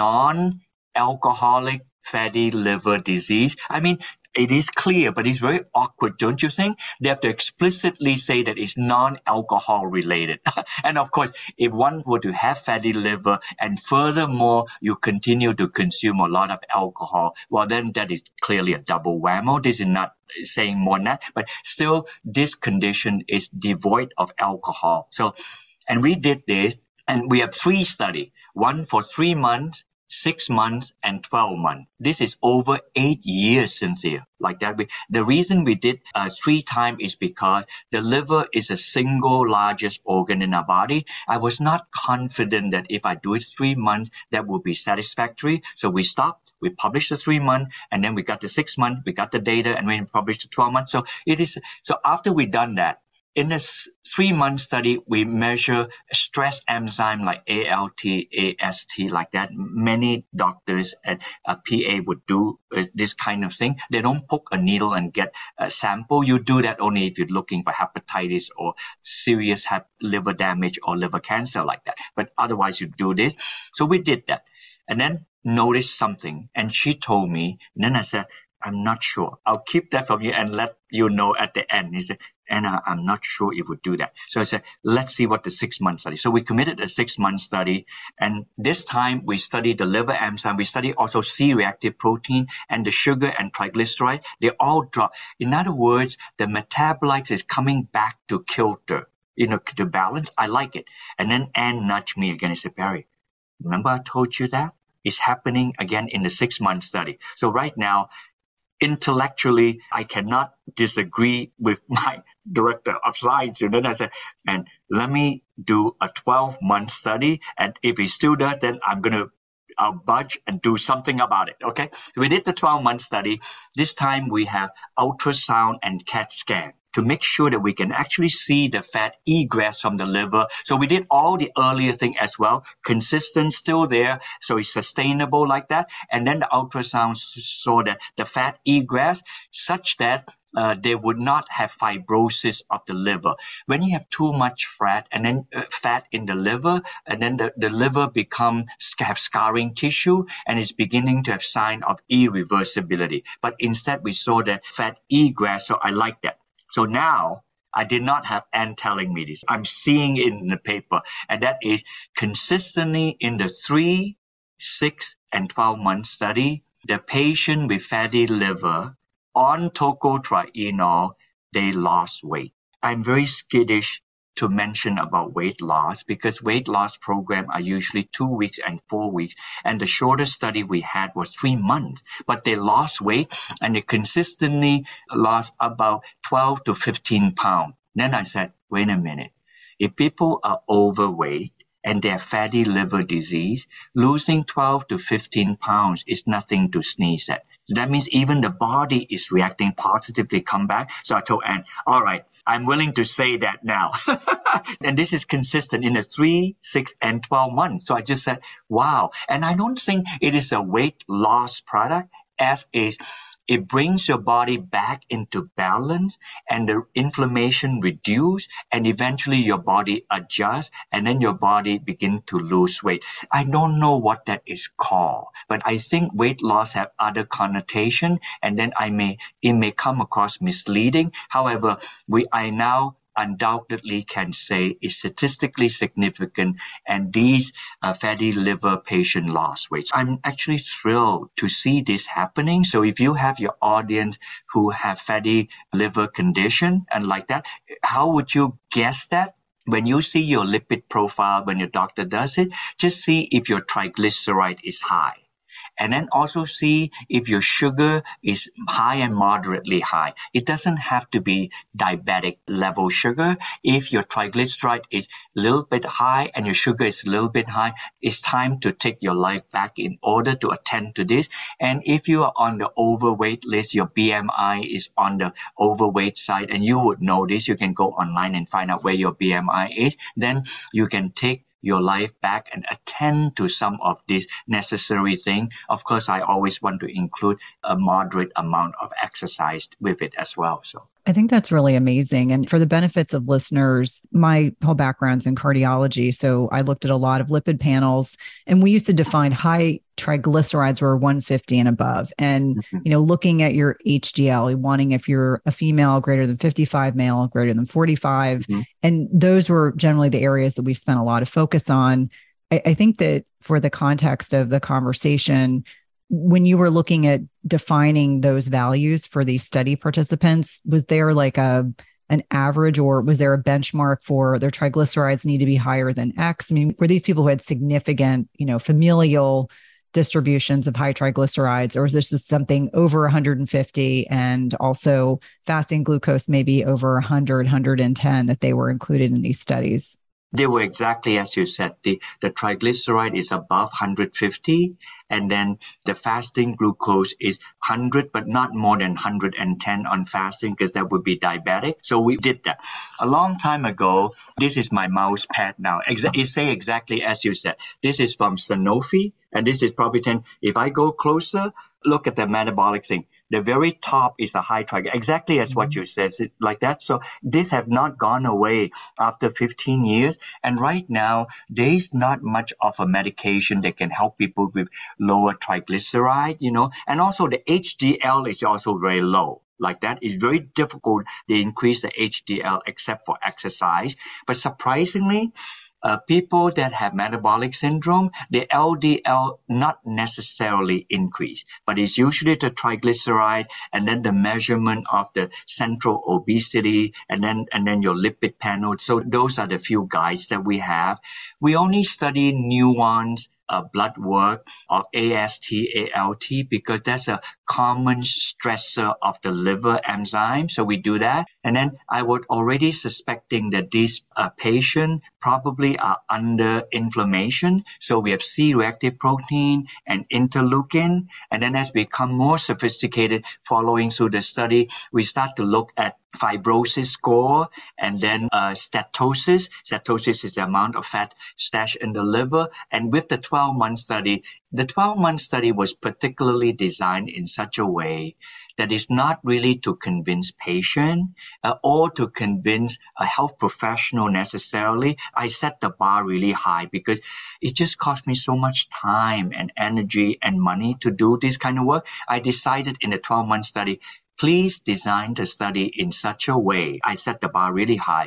non-alcoholic fatty liver disease. I mean, it is clear, but it's very awkward, don't you think? They have to explicitly say that it's non-alcohol related. And of course, if one were to have fatty liver and furthermore, you continue to consume a lot of alcohol, well, then that is clearly a double whammy. This is not saying more than that, but still, this condition is devoid of alcohol. So, and we did this, and we have three studies, one for three months, six months, and twelve months. This is over eight years, Cynthia, like that. We, the reason we did uh, three times is because the liver is the single largest organ in our body. I was not confident that if I do it three months, that would be satisfactory. So we stopped, we published the three months, and then we got the six months, we got the data, and we published the twelve months. So it is, so after we done that, in this three-month study, we measure stress enzyme like A L T, A S T, like that. Many doctors and a P A would do uh, this kind of thing. They don't poke a needle and get a sample. You do that only if you're looking for hepatitis or serious liver damage or liver cancer like that. But otherwise, you do this. So we did that. And then noticed something. And she told me, and then I said, I'm not sure. I'll keep that from you and let you know at the end. He said, Anna, I'm not sure it would do that. So I said, let's see what the six-month study. So we committed a six-month study. And this time we studied the liver enzyme. We studied also C-reactive protein and the sugar and triglyceride. They all drop. In other words, the metabolites is coming back to kilter, you know, to balance. I like it. And then Anne nudged me again and said, Barry, remember I told you that? It's happening again in the six-month study. So right now, intellectually, I cannot disagree with my director of science. And then I said, and let me do a twelve-month study. And if he still does, then I'm going to I'll budge and do something about it. Okay. So we did the twelve-month study. This time we have ultrasound and C A T scan to make sure that we can actually see the fat egress from the liver. So we did all the earlier thing as well. Consistent, still there. So it's sustainable like that. And then the ultrasound saw that the fat egress such that Uh, they would not have fibrosis of the liver. When you have too much fat and then uh, fat in the liver, and then the, the liver become have scarring tissue and is beginning to have sign of irreversibility. But instead, we saw the fat egress. So I like that. So now I did not have Anne telling me this. I'm seeing it in the paper, and that is consistently in the three, six, and twelve month study, the patient with fatty liver on tocotrienol, they lost weight. I'm very skittish to mention about weight loss because weight loss programs are usually two weeks and four weeks. And the shortest study we had was three months. But they lost weight and they consistently lost about twelve to fifteen pounds. Then I said, wait a minute. If people are overweight and they have fatty liver disease, losing twelve to fifteen pounds is nothing to sneeze at. That means even the body is reacting positively, come back. So I told Anne, all right, I'm willing to say that now. And this is consistent in the three, six, and twelve months. So I just said, wow. And I don't think it is a weight loss product as is It brings your body back into balance and the inflammation reduce and eventually your body adjusts and then your body begin to lose weight. I don't know what that is called, but I think weight loss have other connotation and then I may it may come across misleading. However, we I now undoubtedly can say is statistically significant and these uh, fatty liver patient lost weight. I'm actually thrilled to see this happening. So if you have your audience who have fatty liver condition and like that, how would you guess that? When you see your lipid profile, when your doctor does it, just see if your triglyceride is high. And then also see if your sugar is high and moderately high. It doesn't have to be diabetic level sugar. If your triglyceride is a little bit high and your sugar is a little bit high, it's time to take your life back in order to attend to this. And if you are on the overweight list, your B M I is on the overweight side, and you would know this, you can go online and find out where your B M I is, then you can take your life back and attend to some of these necessary things. Of course, I always want to include a moderate amount of exercise with it as well. So I think that's really amazing. And for the benefits of listeners, my whole background's in cardiology. So I looked at a lot of lipid panels and we used to define high triglycerides were one fifty and above. And, mm-hmm. you know, looking at your H D L, wanting if you're a female greater than fifty-five, male greater than forty-five. Mm-hmm. And those were generally the areas that we spent a lot of focus on. I, I think that for the context of the conversation, when you were looking at defining those values for these study participants, was there like a an average or was there a benchmark for their triglycerides need to be higher than X? I mean, were these people who had significant, you know, familial distributions of high triglycerides, or is this just something over one hundred fifty and also fasting glucose maybe over one hundred, one hundred ten that they were included in these studies? They were exactly as you said. The, the triglyceride is above one hundred fifty, and then the fasting glucose is one hundred, but not more than one hundred ten on fasting because that would be diabetic. So we did that. A long time ago, this is my mouse pad now. Exa- it say exactly as you said. This is from Sanofi, and this is probably ten. If I go closer, look at the metabolic thing. The very top is a high triglyceride, exactly as what you said, like that. So this have not gone away after fifteen years. And right now, there's not much of a medication that can help people with lower triglyceride, you know. And also the H D L is also very low. Like that, it's very difficult to increase the H D L except for exercise. But surprisingly, Uh, people that have metabolic syndrome, the L D L not necessarily increase, but it's usually the triglyceride and then the measurement of the central obesity and then and then your lipid panel. So those are the few guides that we have. We only study new ones, uh, blood work of A S T, A L T, because that's a common stressor of the liver enzyme. So we do that. And then I was already suspecting that these uh, patients probably are under inflammation. So we have C-reactive protein and interleukin. And then as we become more sophisticated following through the study, we start to look at fibrosis score and then uh, steatosis. Steatosis is the amount of fat stashed in the liver. And with the twelve-month study, the twelve-month study was particularly designed in such a way that is not really to convince patient uh, or to convince a health professional necessarily. I set the bar really high because it just cost me so much time and energy and money to do this kind of work. I decided in the twelve-month study, please design the study in such a way. I set the bar really high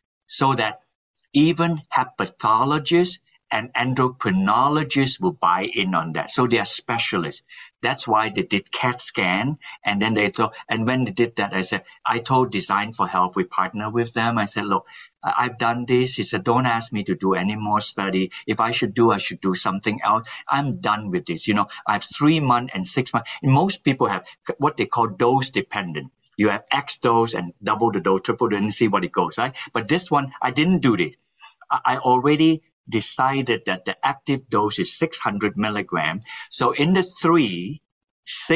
so that even hepatologists and endocrinologists will buy in on that. So they are specialists. That's why they did CAT scan. And then they thought, and when they did that, I said, I told Design for Health, we partner with them. I said, look, I've done this. He said, don't ask me to do any more study. If I should do, I should do something else. I'm done with this. You know, I have three months and six months. And most people have what they call dose dependent. You have X dose and double the dose, triple the dose, and see what it goes, right? But this one, I didn't do this. I already decided that the active dose is six hundred milligrams. So in the three, six,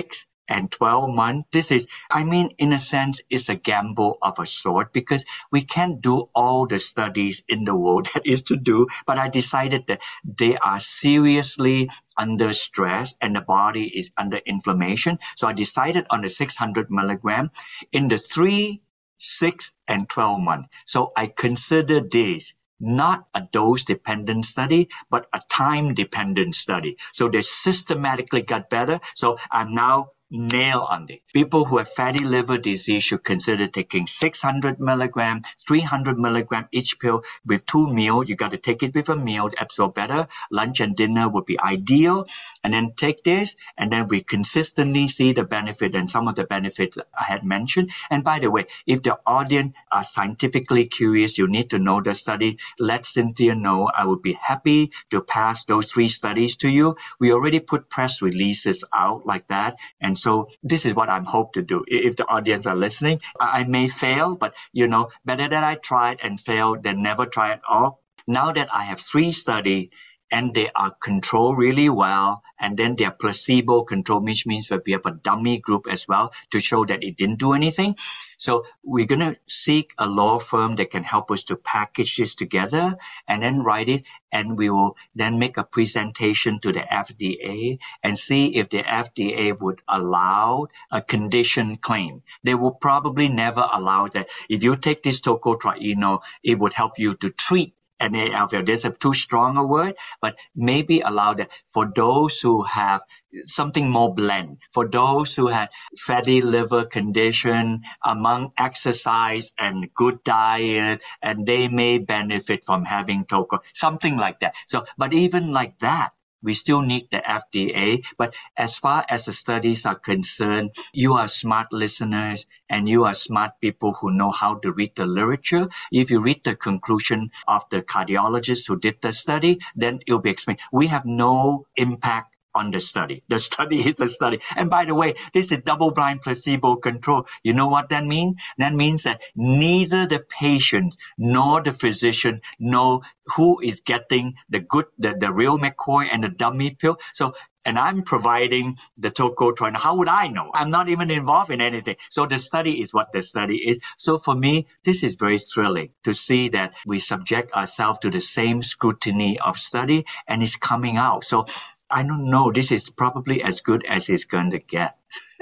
and twelve months. This is, I mean, in a sense, it's a gamble of a sort because we can't do all the studies in the world that is to do. But I decided that they are seriously under stress and the body is under inflammation. So I decided on the six hundred milligram in the three, six, and twelve months. So I consider this not a dose-dependent study, but a time-dependent study. So they systematically got better. So I'm now nail on it. People who have fatty liver disease should consider taking six hundred milligram, three hundred milligram each pill with two meals. You got to take it with a meal to absorb better. Lunch and dinner would be ideal. And then take this, and then we consistently see the benefit and some of the benefits I had mentioned. And by the way, if the audience are scientifically curious, you need to know the study, let Cynthia know. I would be happy to pass those three studies to you. We already put press releases out like that. And so this is what I'm hope to do. If the audience are listening, I may fail, but you know, better that I tried and failed than never try at all. Now that I have three studies and they are controlled really well, and then they are placebo controlled, which means that we have a dummy group as well to show that it didn't do anything. So we're going to seek a law firm that can help us to package this together and then write it. And we will then make a presentation to the F D A and see if the F D A would allow a condition claim. They will probably never allow that. If you take this tocotrienol, it would help you to treat N A L F. There's a too strong a word, but maybe allow that for those who have something more blend, for those who have fatty liver condition among exercise and good diet, and they may benefit from having toco, something like that. So, but even like that, we still need the F D A. But as far as the studies are concerned, you are smart listeners and you are smart people who know how to read the literature. If you read the conclusion of the cardiologist who did the study, then it'll be explained. We have no impact on the study. The study is the study. And by the way, this is double-blind placebo control. You know what that means? That means that neither the patient nor the physician know who is getting the good, the, the real McCoy and the dummy pill. So, and I'm providing the tocotrienol. How would I know? I'm not even involved in anything. So the study is what the study is. So for me, this is very thrilling to see that we subject ourselves to the same scrutiny of study and it's coming out. So I don't know. This is probably as good as it's going to get.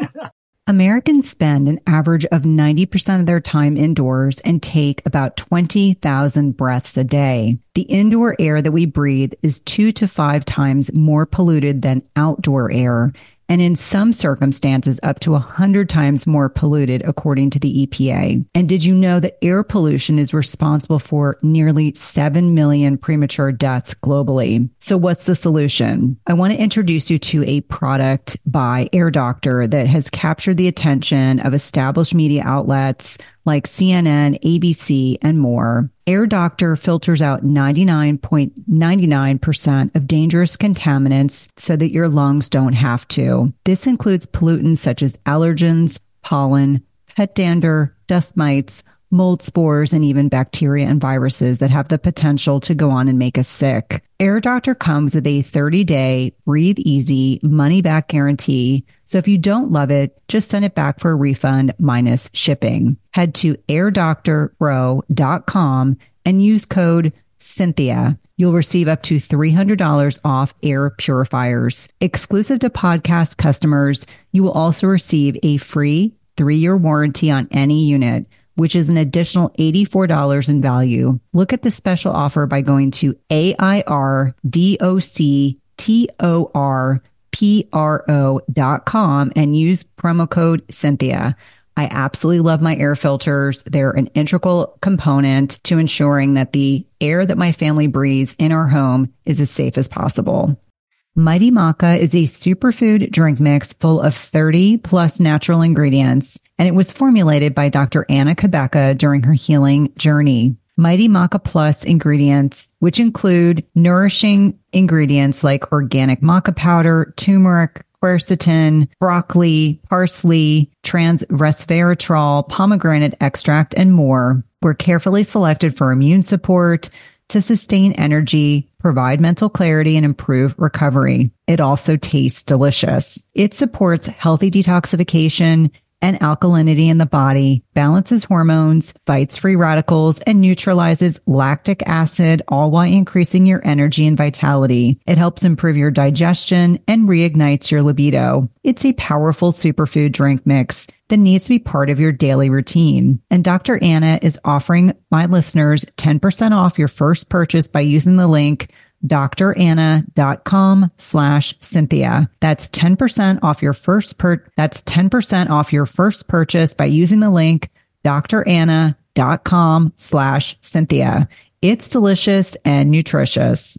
Americans spend an average of ninety percent of their time indoors and take about twenty thousand breaths a day. The indoor air that we breathe is two to five times more polluted than outdoor air, and in some circumstances up to one hundred times more polluted, according to the E P A. And did you know that air pollution is responsible for nearly seven million premature deaths globally? So what's the solution? I want to introduce you to a product by Air Doctor that has captured the attention of established media outlets like C N N, A B C, and more. Air Doctor filters out ninety-nine point nine nine percent of dangerous contaminants so that your lungs don't have to. This includes pollutants such as allergens, pollen, pet dander, dust mites, mold spores, and even bacteria and viruses that have the potential to go on and make us sick. Air Doctor comes with a thirty-day breathe easy money-back guarantee. So if you don't love it, just send it back for a refund minus shipping. Head to air doctor pro dot com and use code Cynthia. You'll receive up to three hundred dollars off air purifiers. Exclusive to podcast customers, you will also receive a free three-year warranty on any unit, which is an additional eighty-four dollars in value. Look at the special offer by going to A I R D O C T O R P R O dot com and use promo code Cynthia. I absolutely love my air filters. They're an integral component to ensuring that the air that my family breathes in our home is as safe as possible. Mighty Maca is a superfood drink mix full of thirty plus natural ingredients, and it was formulated by Doctor Anna Cabeca during her healing journey. Mighty Maca Plus ingredients, which include nourishing ingredients like organic maca powder, turmeric, quercetin, broccoli, parsley, trans resveratrol, pomegranate extract, and more, were carefully selected for immune support, to sustain energy, provide mental clarity, and improve recovery. It also tastes delicious. It supports healthy detoxification and alkalinity in the body, balances hormones, fights free radicals, and neutralizes lactic acid, all while increasing your energy and vitality. It helps improve your digestion and reignites your libido. It's a powerful superfood drink mix that needs to be part of your daily routine. And Doctor Anna is offering my listeners ten percent off your first purchase by using the link doctoranna.com slash Cynthia. That's ten percent off your first per, that's ten percent off your first purchase by using the link doctoranna.com slash Cynthia. It's delicious and nutritious.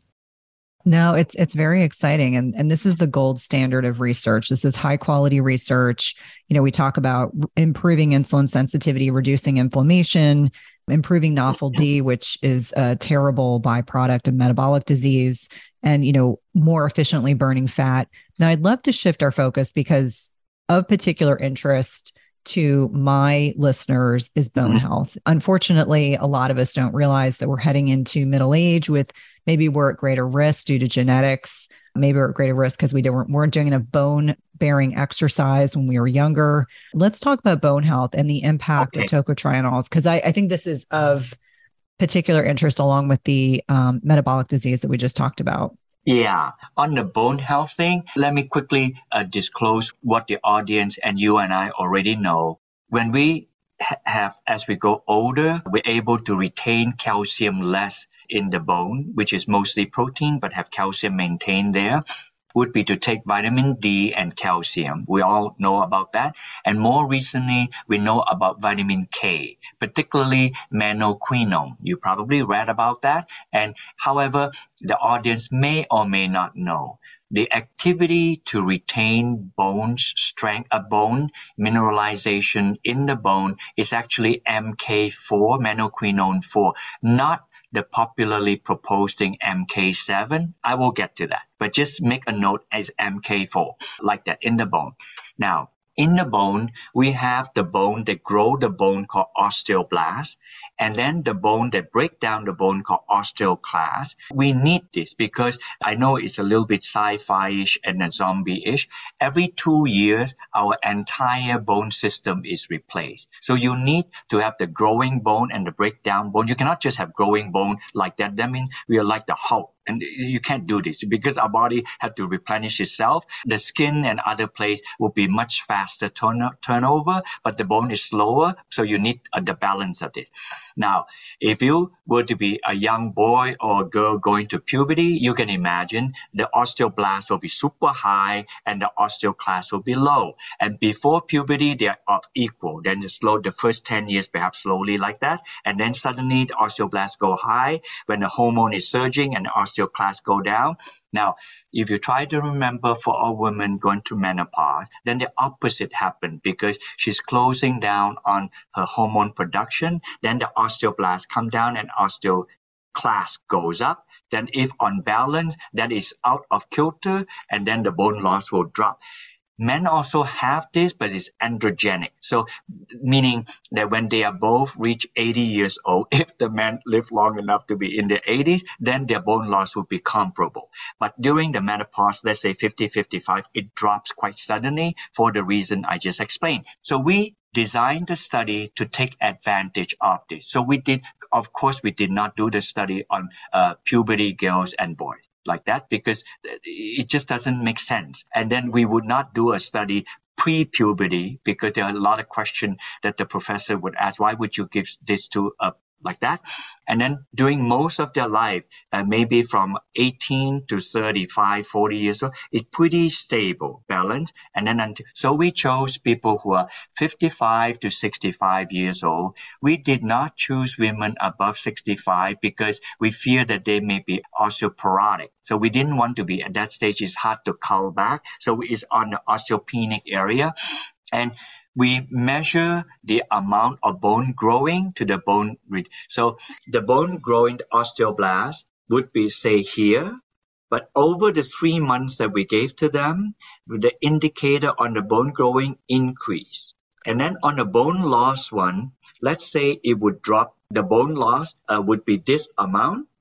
No, it's it's very exciting. And, and this is the gold standard of research. This is high quality research. You know, we talk about improving insulin sensitivity, reducing inflammation, improving N O F L D, which is a terrible byproduct of metabolic disease, and, you know, more efficiently burning fat. Now, I'd love to shift our focus because of particular interest to my listeners is bone mm-hmm. health. Unfortunately, a lot of us don't realize that we're heading into middle age with maybe we're at greater risk due to genetics. Maybe we're at greater risk because we weren't, weren't doing enough bone bearing exercise when we were younger. Let's talk about bone health and the impact okay. of tocotrienols, because I, I think this is of particular interest along with the um, metabolic disease that we just talked about. Yeah. On the bone health thing, let me quickly uh, disclose what the audience and you and I already know. When we ha- have, as we go older, we're able to retain calcium less in the bone, which is mostly protein, but have calcium maintained there, would be to take vitamin D and calcium. We all know about that. And more recently, we know about vitamin K, particularly menaquinone. You probably read about that. And however, the audience may or may not know. The activity to retain bone strength, a bone mineralization in the bone is actually M K four, menaquinone four, not the popularly proposing M K seven. I will get to that, but just make a note as M K four, like that in the bone. Now, in the bone, we have the bone that grow the bone called osteoblast, and then the bone that break down the bone called osteoclast. We need this because I know it's a little bit sci-fi-ish and a zombie-ish. Every two years, our entire bone system is replaced. So you need to have the growing bone and the breakdown bone. You cannot just have growing bone like that. That means we are like the Hulk. And you can't do this because our body had to replenish itself. The skin and other places will be much faster turn turnover, but the bone is slower. So you need uh, the balance of this. Now, if you were to be a young boy or girl going to puberty, you can imagine the osteoblast will be super high and the osteoclast will be low. And before puberty, they are equal. Then it's slow, the first ten years, perhaps slowly like that. And then suddenly the osteoblast go high when the hormone is surging and the osteoclast go down. Now, if you try to remember for a woman going through menopause, then the opposite happened because she's closing down on her hormone production. Then the osteoblast come down and osteoclast goes up. Then if on balance, that is out of kilter, and then the bone loss will drop. Men also have this, but it's androgenic. So meaning that when they are both reach eighty years old, if the men live long enough to be in their eighties, then their bone loss will be comparable. But during the menopause, let's say fifty, fifty-five, it drops quite suddenly for the reason I just explained. So we designed the study to take advantage of this. So we did, of course, we did not do the study on uh, puberty girls and boys like that because it just doesn't make sense. And then we would not do a study pre-puberty because there are a lot of questions that the professor would ask. Why would you give this to a like that? And then during most of their life, uh, maybe from eighteen to thirty-five, forty years old, it's pretty stable, balanced. And then until, so we chose people who are fifty-five to sixty-five years old. We did not choose women above sixty-five because we fear that they may be osteoporotic. So we didn't want to be at that stage. It's hard to cull back. So it's on the osteopenic area. And we measure the amount of bone growing to the bone. So the bone growing, the osteoblast, would be, say, here. But over the three months that we gave to them, the indicator on the bone growing increased. And then on the bone loss one, let's say it would drop. The bone loss uh, would be this amount.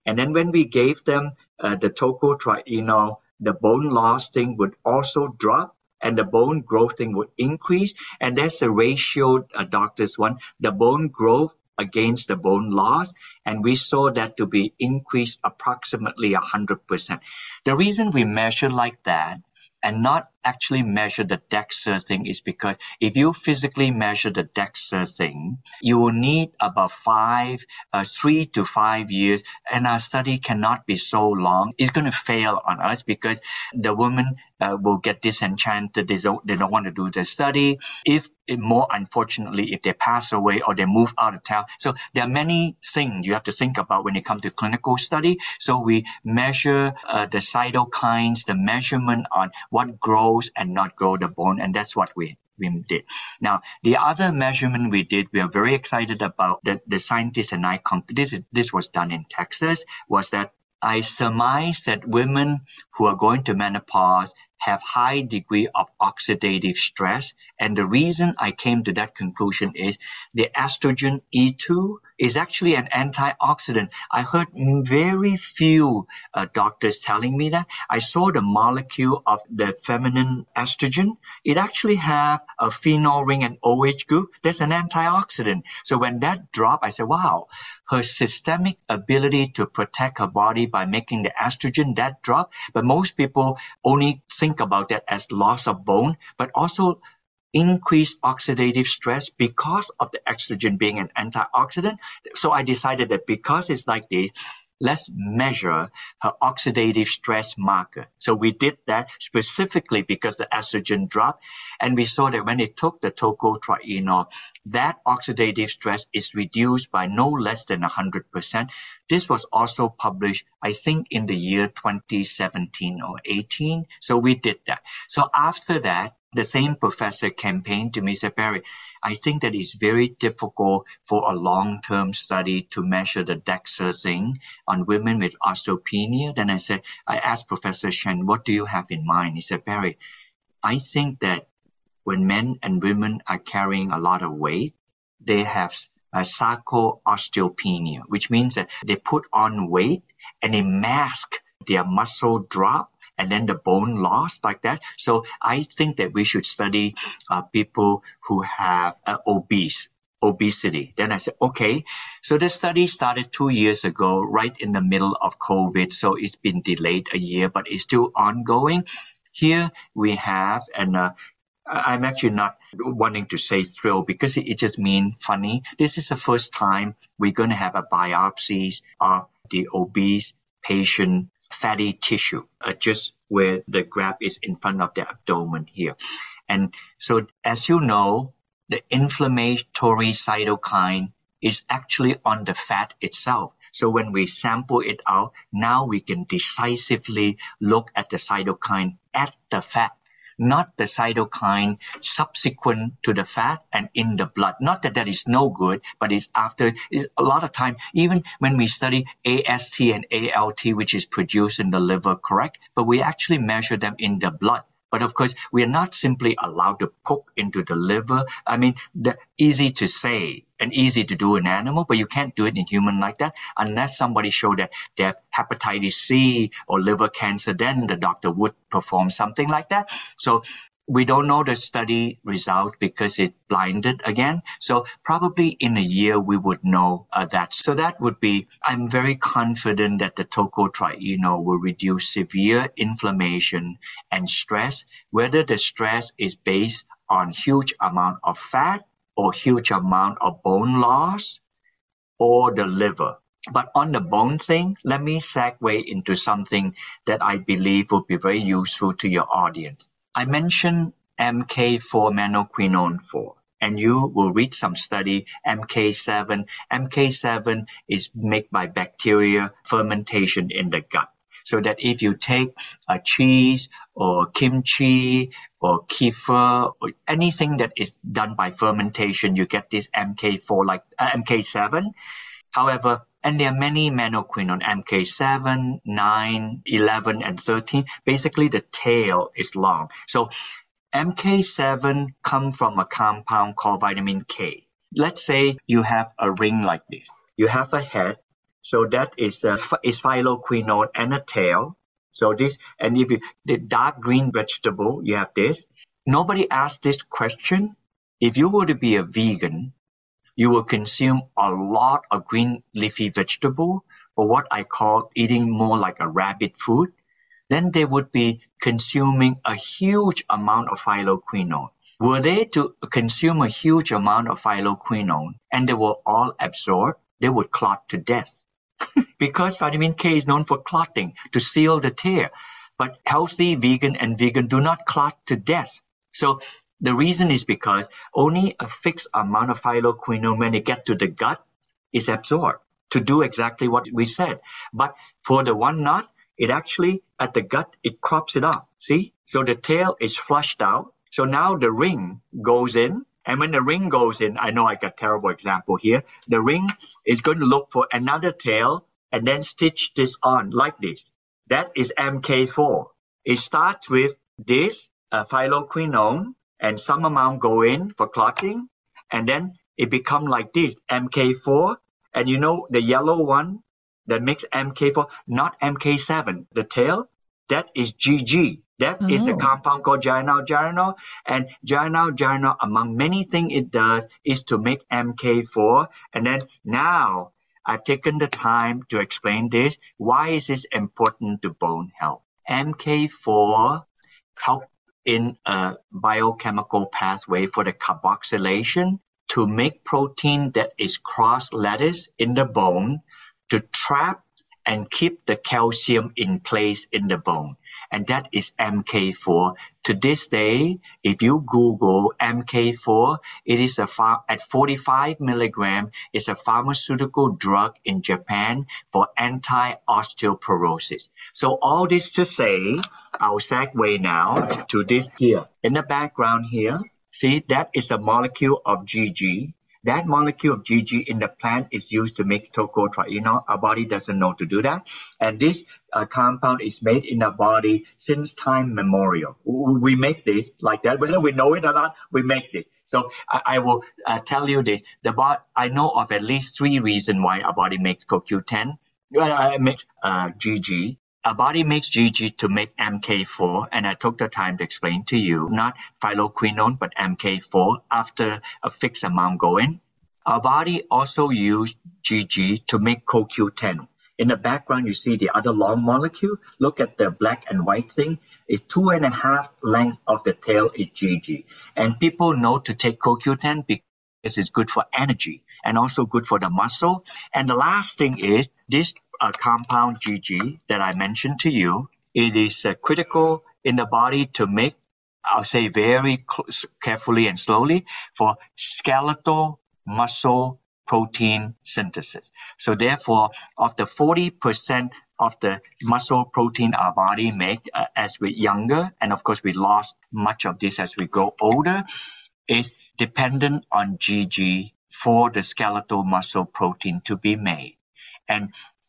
And then when we gave them uh, the tocotrienol, the bone loss thing would also drop and the bone growth thing would increase. And that's the ratio uh, doctors want, the bone growth against the bone loss. And we saw that to be increased approximately one hundred percent. The reason we measure like that and not actually measure the DEXA thing is because if you physically measure the DEXA thing, you will need about five, uh, three to five years, and our study cannot be so long. It's going to fail on us because the women uh, will get disenchanted. They don't, they don't want to do the study. If more unfortunately, if they pass away or they move out of town. So there are many things you have to think about when it comes to clinical study. So we measure uh, the cytokines, the measurement on what grows and not grow the bone, and that's what we we did. Now, the other measurement we did, we are very excited about, the, the scientists and I, this, is, this was done in Texas, was that I surmise that women who are going to menopause have high degree of oxidative stress. And the reason I came to that conclusion is the estrogen E two is actually an antioxidant. I heard very few uh, doctors telling me that. I saw the molecule of the feminine estrogen. It actually have a phenol ring and O H group. That's an antioxidant. So when that dropped, I said, wow, her systemic ability to protect her body by making the estrogen, that drop. But most people only think about that as loss of bone, but also increased oxidative stress because of the estrogen being an antioxidant. So I decided that because it's like this, let's measure her oxidative stress marker. So we did that specifically because the estrogen dropped. And we saw that when they took the tocotrienol, that oxidative stress is reduced by no less than one hundred percent. This was also published, I think, in the year twenty seventeen or eighteen. So we did that. So after that, the same professor campaigned to me, said, Barry, I think that it's very difficult for a long-term study to measure the DEXA thing on women with osteopenia. Then I said, I asked Professor Shen, what do you have in mind? He said, Barry, I think that when men and women are carrying a lot of weight, they have a sarcoosteopenia, which means that they put on weight and they mask their muscle drop and then the bone loss like that. So I think that we should study uh, people who have uh, obese, obesity. Then I said, okay. So the study started two years ago, right in the middle of COVID. So it's been delayed a year, but it's still ongoing. Here we have, and uh, I'm actually not wanting to say thrilled because it, it just means funny. This is the first time we're going to have a biopsies of the obese patient fatty tissue, uh, just where the graph is in front of the abdomen here. And so, as you know, the inflammatory cytokine is actually on the fat itself. So when we sample it out, now we can decisively look at the cytokine at the fat, not the cytokine subsequent to the fat and in the blood. Not that that is no good, but it's after. It's a lot of time, even when we study A S T and A L T, which is produced in the liver, correct? But we actually measure them in the blood. But of course, we are not simply allowed to poke into the liver. I mean, the, easy to say and easy to do in animal, but you can't do it in human like that unless somebody showed that they have hepatitis C or liver cancer. Then the doctor would perform something like that. So we don't know the study result because it's blinded again. So probably in a year, we would know uh, that. So that would be, I'm very confident that the tocotrienol will reduce severe inflammation and stress, whether the stress is based on huge amount of fat or huge amount of bone loss or the liver. But on the bone thing, let me segue into something that I believe will be very useful to your audience. I mentioned M K four manoquinone four, and you will read some study, M K seven. M K seven is made by bacteria fermentation in the gut. So that if you take a cheese or kimchi or kefir or anything that is done by fermentation, you get this M K four like uh, M K seven. However, and there are many manoquinone, M K seven, nine, eleven, and thirteen. Basically, the tail is long. So M K seven comes from a compound called vitamin K. Let's say you have a ring like this. You have a head, So that is uh, is phylloquinone and a tail. So this, and if you, the dark green vegetable, you have this. Nobody asked this question. If you were to be a vegan, you will consume a lot of green leafy vegetable, or what I call eating more like a rabbit food. Then they would be consuming a huge amount of phylloquinone. Were they to consume a huge amount of phylloquinone and they were all absorbed, they would clot to death. Because vitamin K is known for clotting, to seal the tear. But healthy vegan and vegan do not clot to death. So the reason is because only a fixed amount of phylloquinone when it gets to the gut is absorbed to do exactly what we said. But for the one knot, it actually, at the gut, it crops it up. See? So the tail is flushed out. So now the ring goes in. And when the ring goes in, I know I got a terrible example here. The ring is going to look for another tail and then stitch this on like this. That is M K four. It starts with this uh, phylloquinone and some amount go in for clotting. And then it becomes like this, M K four. And you know the yellow one that makes M K four, not M K seven. The tail, that is G G. That oh. is a compound called gyranol-gyranol. And gyranol-gyranol, among many things it does, is to make M K four. And then now I've taken the time to explain this. Why is this important to bone health? M K four helps in a biochemical pathway for the carboxylation to make protein that is cross-lattice in the bone to trap and keep the calcium in place in the bone. And that is M K four. To this day, if you Google M K four, it is a ph- at forty-five milligram, it's a pharmaceutical drug in Japan for anti-osteoporosis. So all this to say, I'll segue now to this here. In the background here, see, that is a molecule of G G. That molecule of G G in the plant is used to make tocotrienol. Our body doesn't know to do that. And this uh, compound is made in our body since time memorial. We make this like that. Whether we know it or not, we make this. So I, I will uh, tell you this. The bo- I know of at least three reasons why our body makes C O Q ten. Uh, it makes uh, G G. Our body makes G G to make M K four, and I took the time to explain to you, not phylloquinone, but M K four after a fixed amount going. Our body also used G G to make C O Q ten. In the background, you see the other long molecule. Look at the black and white thing. It's two and a half length of the tail is G G. And people know to take C O Q ten because it's good for energy and also good for the muscle. And the last thing is this uh, compound G G that I mentioned to you. It is uh, critical in the body to make, I'll say very cl- carefully and slowly, for skeletal muscle protein synthesis. So therefore, of the forty percent of the muscle protein our body make uh, as we're younger, and of course we lost much of this as we grow older, is dependent on G G for the skeletal muscle protein to be made. And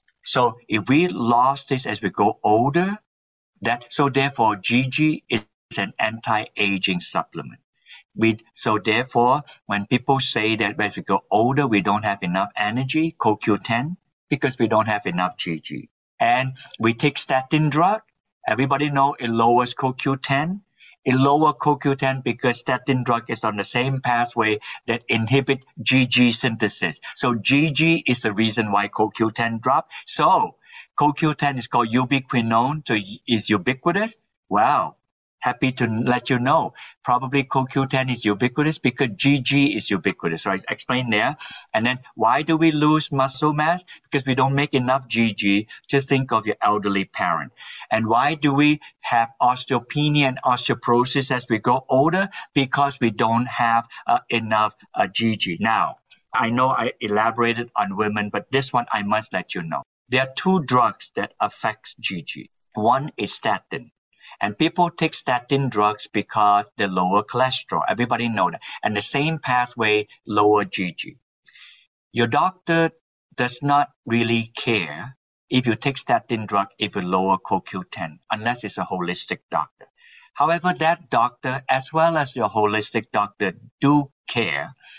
so if we lost this as we go older, that so therefore G G is an anti-aging supplement. We, so therefore, when people say that as we go older, we don't have enough energy, C O Q ten, because we don't have enough G G. And we take statin drug. Everybody know it lowers C O Q ten. It lowers C O Q ten because statin drug is on the same pathway that inhibit G G synthesis. So G G is the reason why C O Q ten drop. So C O Q ten is called ubiquinone, so is ubiquitous. Wow. Happy to let you know. Probably C O Q ten is ubiquitous because G G is ubiquitous. So I explained there. And then why do we lose muscle mass? Because we don't make enough G G. Just think of your elderly parent. And why do we have osteopenia and osteoporosis as we grow older? Because we don't have uh, enough uh, G G. Now, I know I elaborated on women, but this one I must let you know. There are two drugs that affect G G. One is statin. And people take statin drugs because they lower cholesterol. Everybody know that. And the same pathway lower G G. Your doctor does not really care if you take statin drug if you lower C O Q ten, unless it's a holistic doctor. However, that doctor, as well as your holistic doctor, do care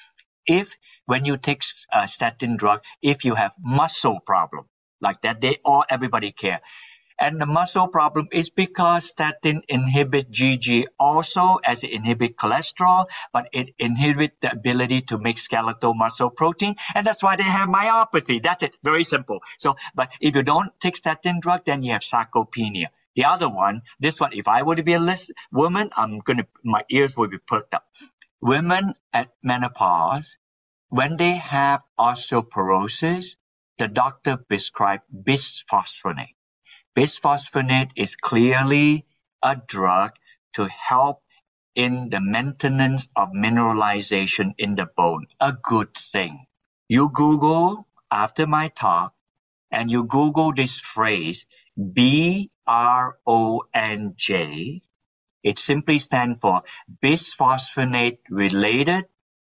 if when you take a statin drug, if you have muscle problem like that, they all everybody care. And the muscle problem is because statin inhibit G G also as it inhibit cholesterol, but it inhibit the ability to make skeletal muscle protein. And that's why they have myopathy. That's it. Very simple. So, but if you don't take statin drug, then you have sarcopenia. The other one, this one, if I were to be a list, woman, I'm going to, my ears will be perked up. Women at menopause, when they have osteoporosis, the doctor prescribes bisphosphonate. Bisphosphonate is clearly a drug to help in the maintenance of mineralization in the bone. A good thing. You Google after my talk and you Google this phrase B R O N J. It simply stands for bisphosphonate related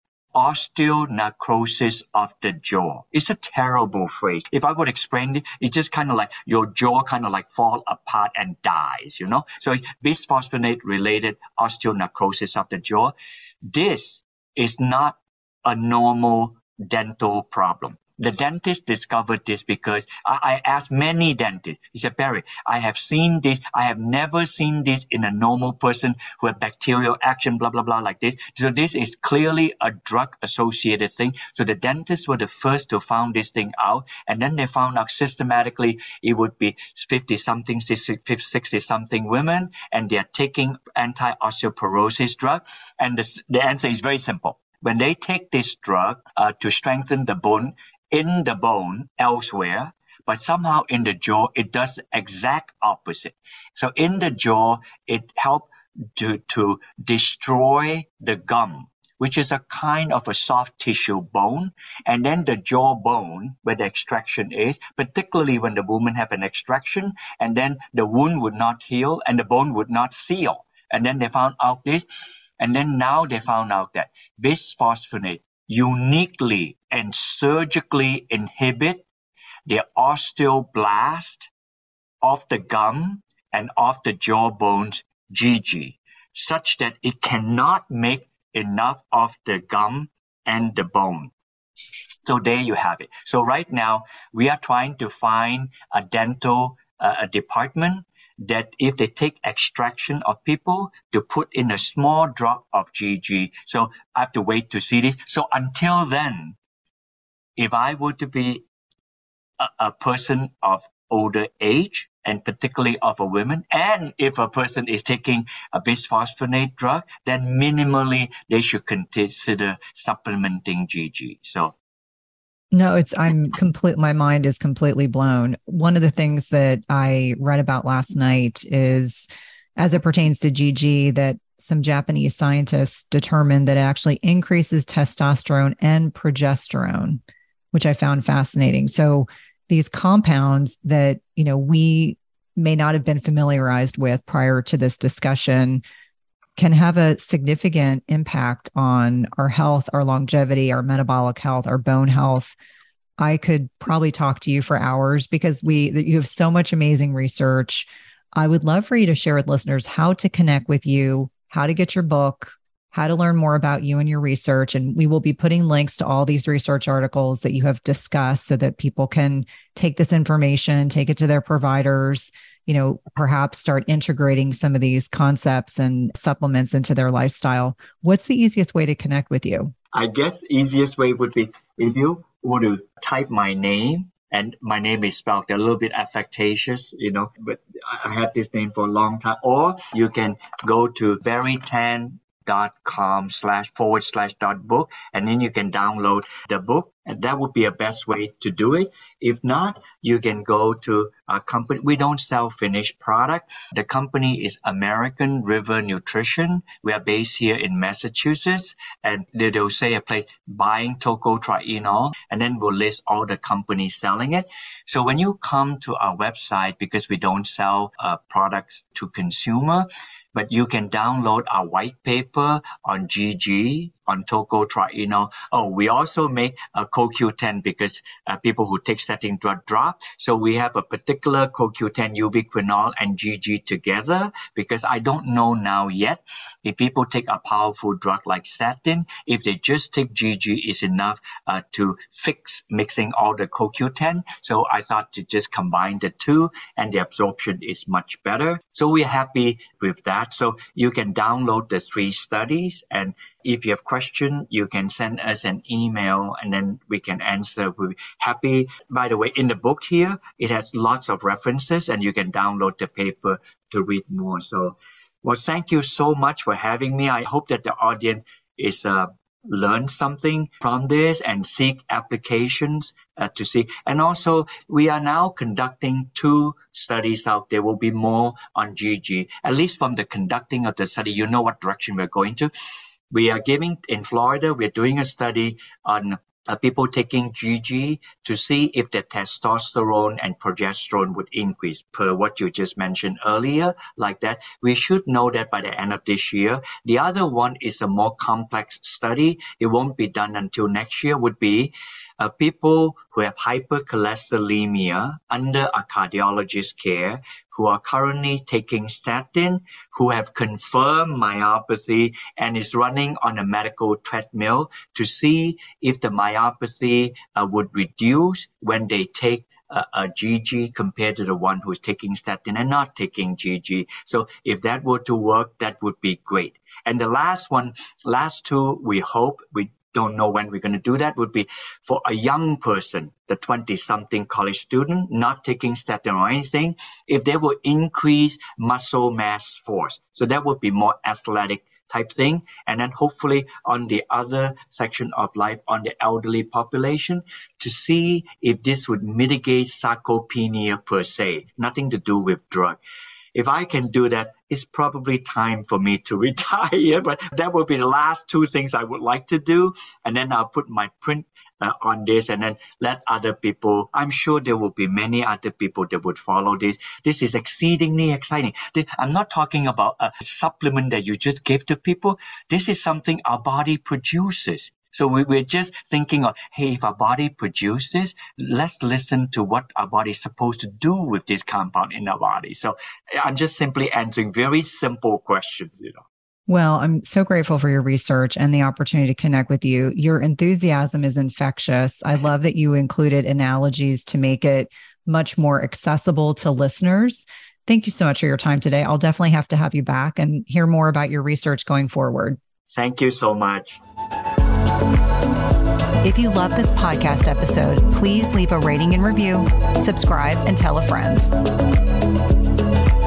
osteonecrosis of the jaw. It's a terrible phrase. If I would explain it, it's just kind of like your jaw kind of like fall apart and dies, you know? So bisphosphonate related osteonecrosis of the jaw. This is not a normal dental problem. The dentist discovered this because I, I asked many dentists. He said, Barry, I have seen this. I have never seen this in a normal person who have bacterial action, blah, blah, blah, like this. So this is clearly a drug-associated thing. So the dentists were the first to find this thing out. And then they found out systematically it would be fifty-something, sixty-something women, and they're taking anti-osteoporosis drug. And the, the answer is very simple. When they take this drug uh, to strengthen the bone, in the bone elsewhere, but somehow in the jaw, it does the exact opposite. So in the jaw, it helps to, to destroy the gum, which is a kind of a soft tissue bone. And then the jawbone, where the extraction is, particularly when the woman have an extraction, and then the wound would not heal and the bone would not seal. And then they found out this. And then now they found out that bisphosphonate uniquely and surgically inhibit the osteoblast of the gum and of the jawbones G G, such that it cannot make enough of the gum and the bone. So there you have it. So right now, we are trying to find a dental uh, a department that if they take extraction of people to put in a small drop of G G. So I have to wait to see this. So until then, if I were to be a, a person of older age, and particularly of a woman, and if a person is taking a bisphosphonate drug, then minimally they should consider supplementing G G. So No, it's, I'm complete. My mind is completely blown. One of the things that I read about last night is, as it pertains to G G, that some Japanese scientists determined that it actually increases testosterone and progesterone, which I found fascinating. So these compounds that, you know, we may not have been familiarized with prior to this discussion can have a significant impact on our health, our longevity, our metabolic health, our bone health. I could probably talk to you for hours because we you have so much amazing research. I would love for you to share with listeners how to connect with you, how to get your book, how to learn more about you and your research. And we will be putting links to all these research articles that you have discussed so that people can take this information, take it to their providers, you know, perhaps start integrating some of these concepts and supplements into their lifestyle. What's the easiest way to connect with you? I guess the easiest way would be if you were to type my name, and my name is spelled a little bit affectatious, you know, but I had this name for a long time. Or you can go to barry tan dot com slash forward slash dot book, and then you can download the book, and that would be a best way to do it. If not, you can go to a company. We don't sell finished product. The company is American River Nutrition. We are based here in Massachusetts, and they'll say a place buying tocotrienol, and then we'll list all the companies selling it. So when you come to our website, because we don't sell uh, products to consumer, but you can download our white paper on G G, on tocotrienol. Oh, we also make a C O Q ten because uh, people who take statin drug drop. So we have a particular C O Q ten ubiquinol and G G together, because I don't know now yet if people take a powerful drug like statin, if they just take G G is enough uh, to fix mixing all the C O Q ten. So I thought to just combine the two, and the absorption is much better. So we're happy with that. So you can download the three studies, and if you have questions, you can send us an email and then we can answer. We're happy. By the way, in the book here, it has lots of references and you can download the paper to read more. So, well, thank you so much for having me. I hope that the audience is uh, learn something from this and seek applications uh, to see. And also, we are now conducting two studies out. There will be more on G G. At least from the conducting of the study, you know what direction we're going to. We are giving, in Florida, we're doing a study on uh, people taking G G to see if their testosterone and progesterone would increase, per what you just mentioned earlier, like that. We should know that by the end of this year. The other one is a more complex study. It won't be done until next year, would be uh, people who have hypercholesterolemia under a cardiologist care, who are currently taking statin, who have confirmed myopathy and is running on a medical treadmill to see if the myopathy uh, would reduce when they take a, a G G compared to the one who's taking statin and not taking G G. So if that were to work, that would be great. And the last one, last two, we hope, we don't know when we're going to do that, would be for a young person, the twenty-something college student, not taking statin or anything, if they will increase muscle mass force. So that would be more athletic type thing. And then hopefully on the other section of life, on the elderly population, to see if this would mitigate sarcopenia per se, nothing to do with drug. If I can do that, it's probably time for me to retire, but that will be the last two things I would like to do. And then I'll put my print uh, on this and then let other people, I'm sure there will be many other people that would follow this. This is exceedingly exciting. I'm not talking about a supplement that you just give to people. This is something our body produces. So we, we're just thinking of, hey, if our body produces, let's listen to what our body is supposed to do with this compound in our body. So I'm just simply answering very simple questions, you know. Well, I'm so grateful for your research and the opportunity to connect with you. Your enthusiasm is infectious. I love that you included analogies to make it much more accessible to listeners. Thank you so much for your time today. I'll definitely have to have you back and hear more about your research going forward. Thank you so much. If you love this podcast episode, please leave a rating and review, subscribe, and tell a friend.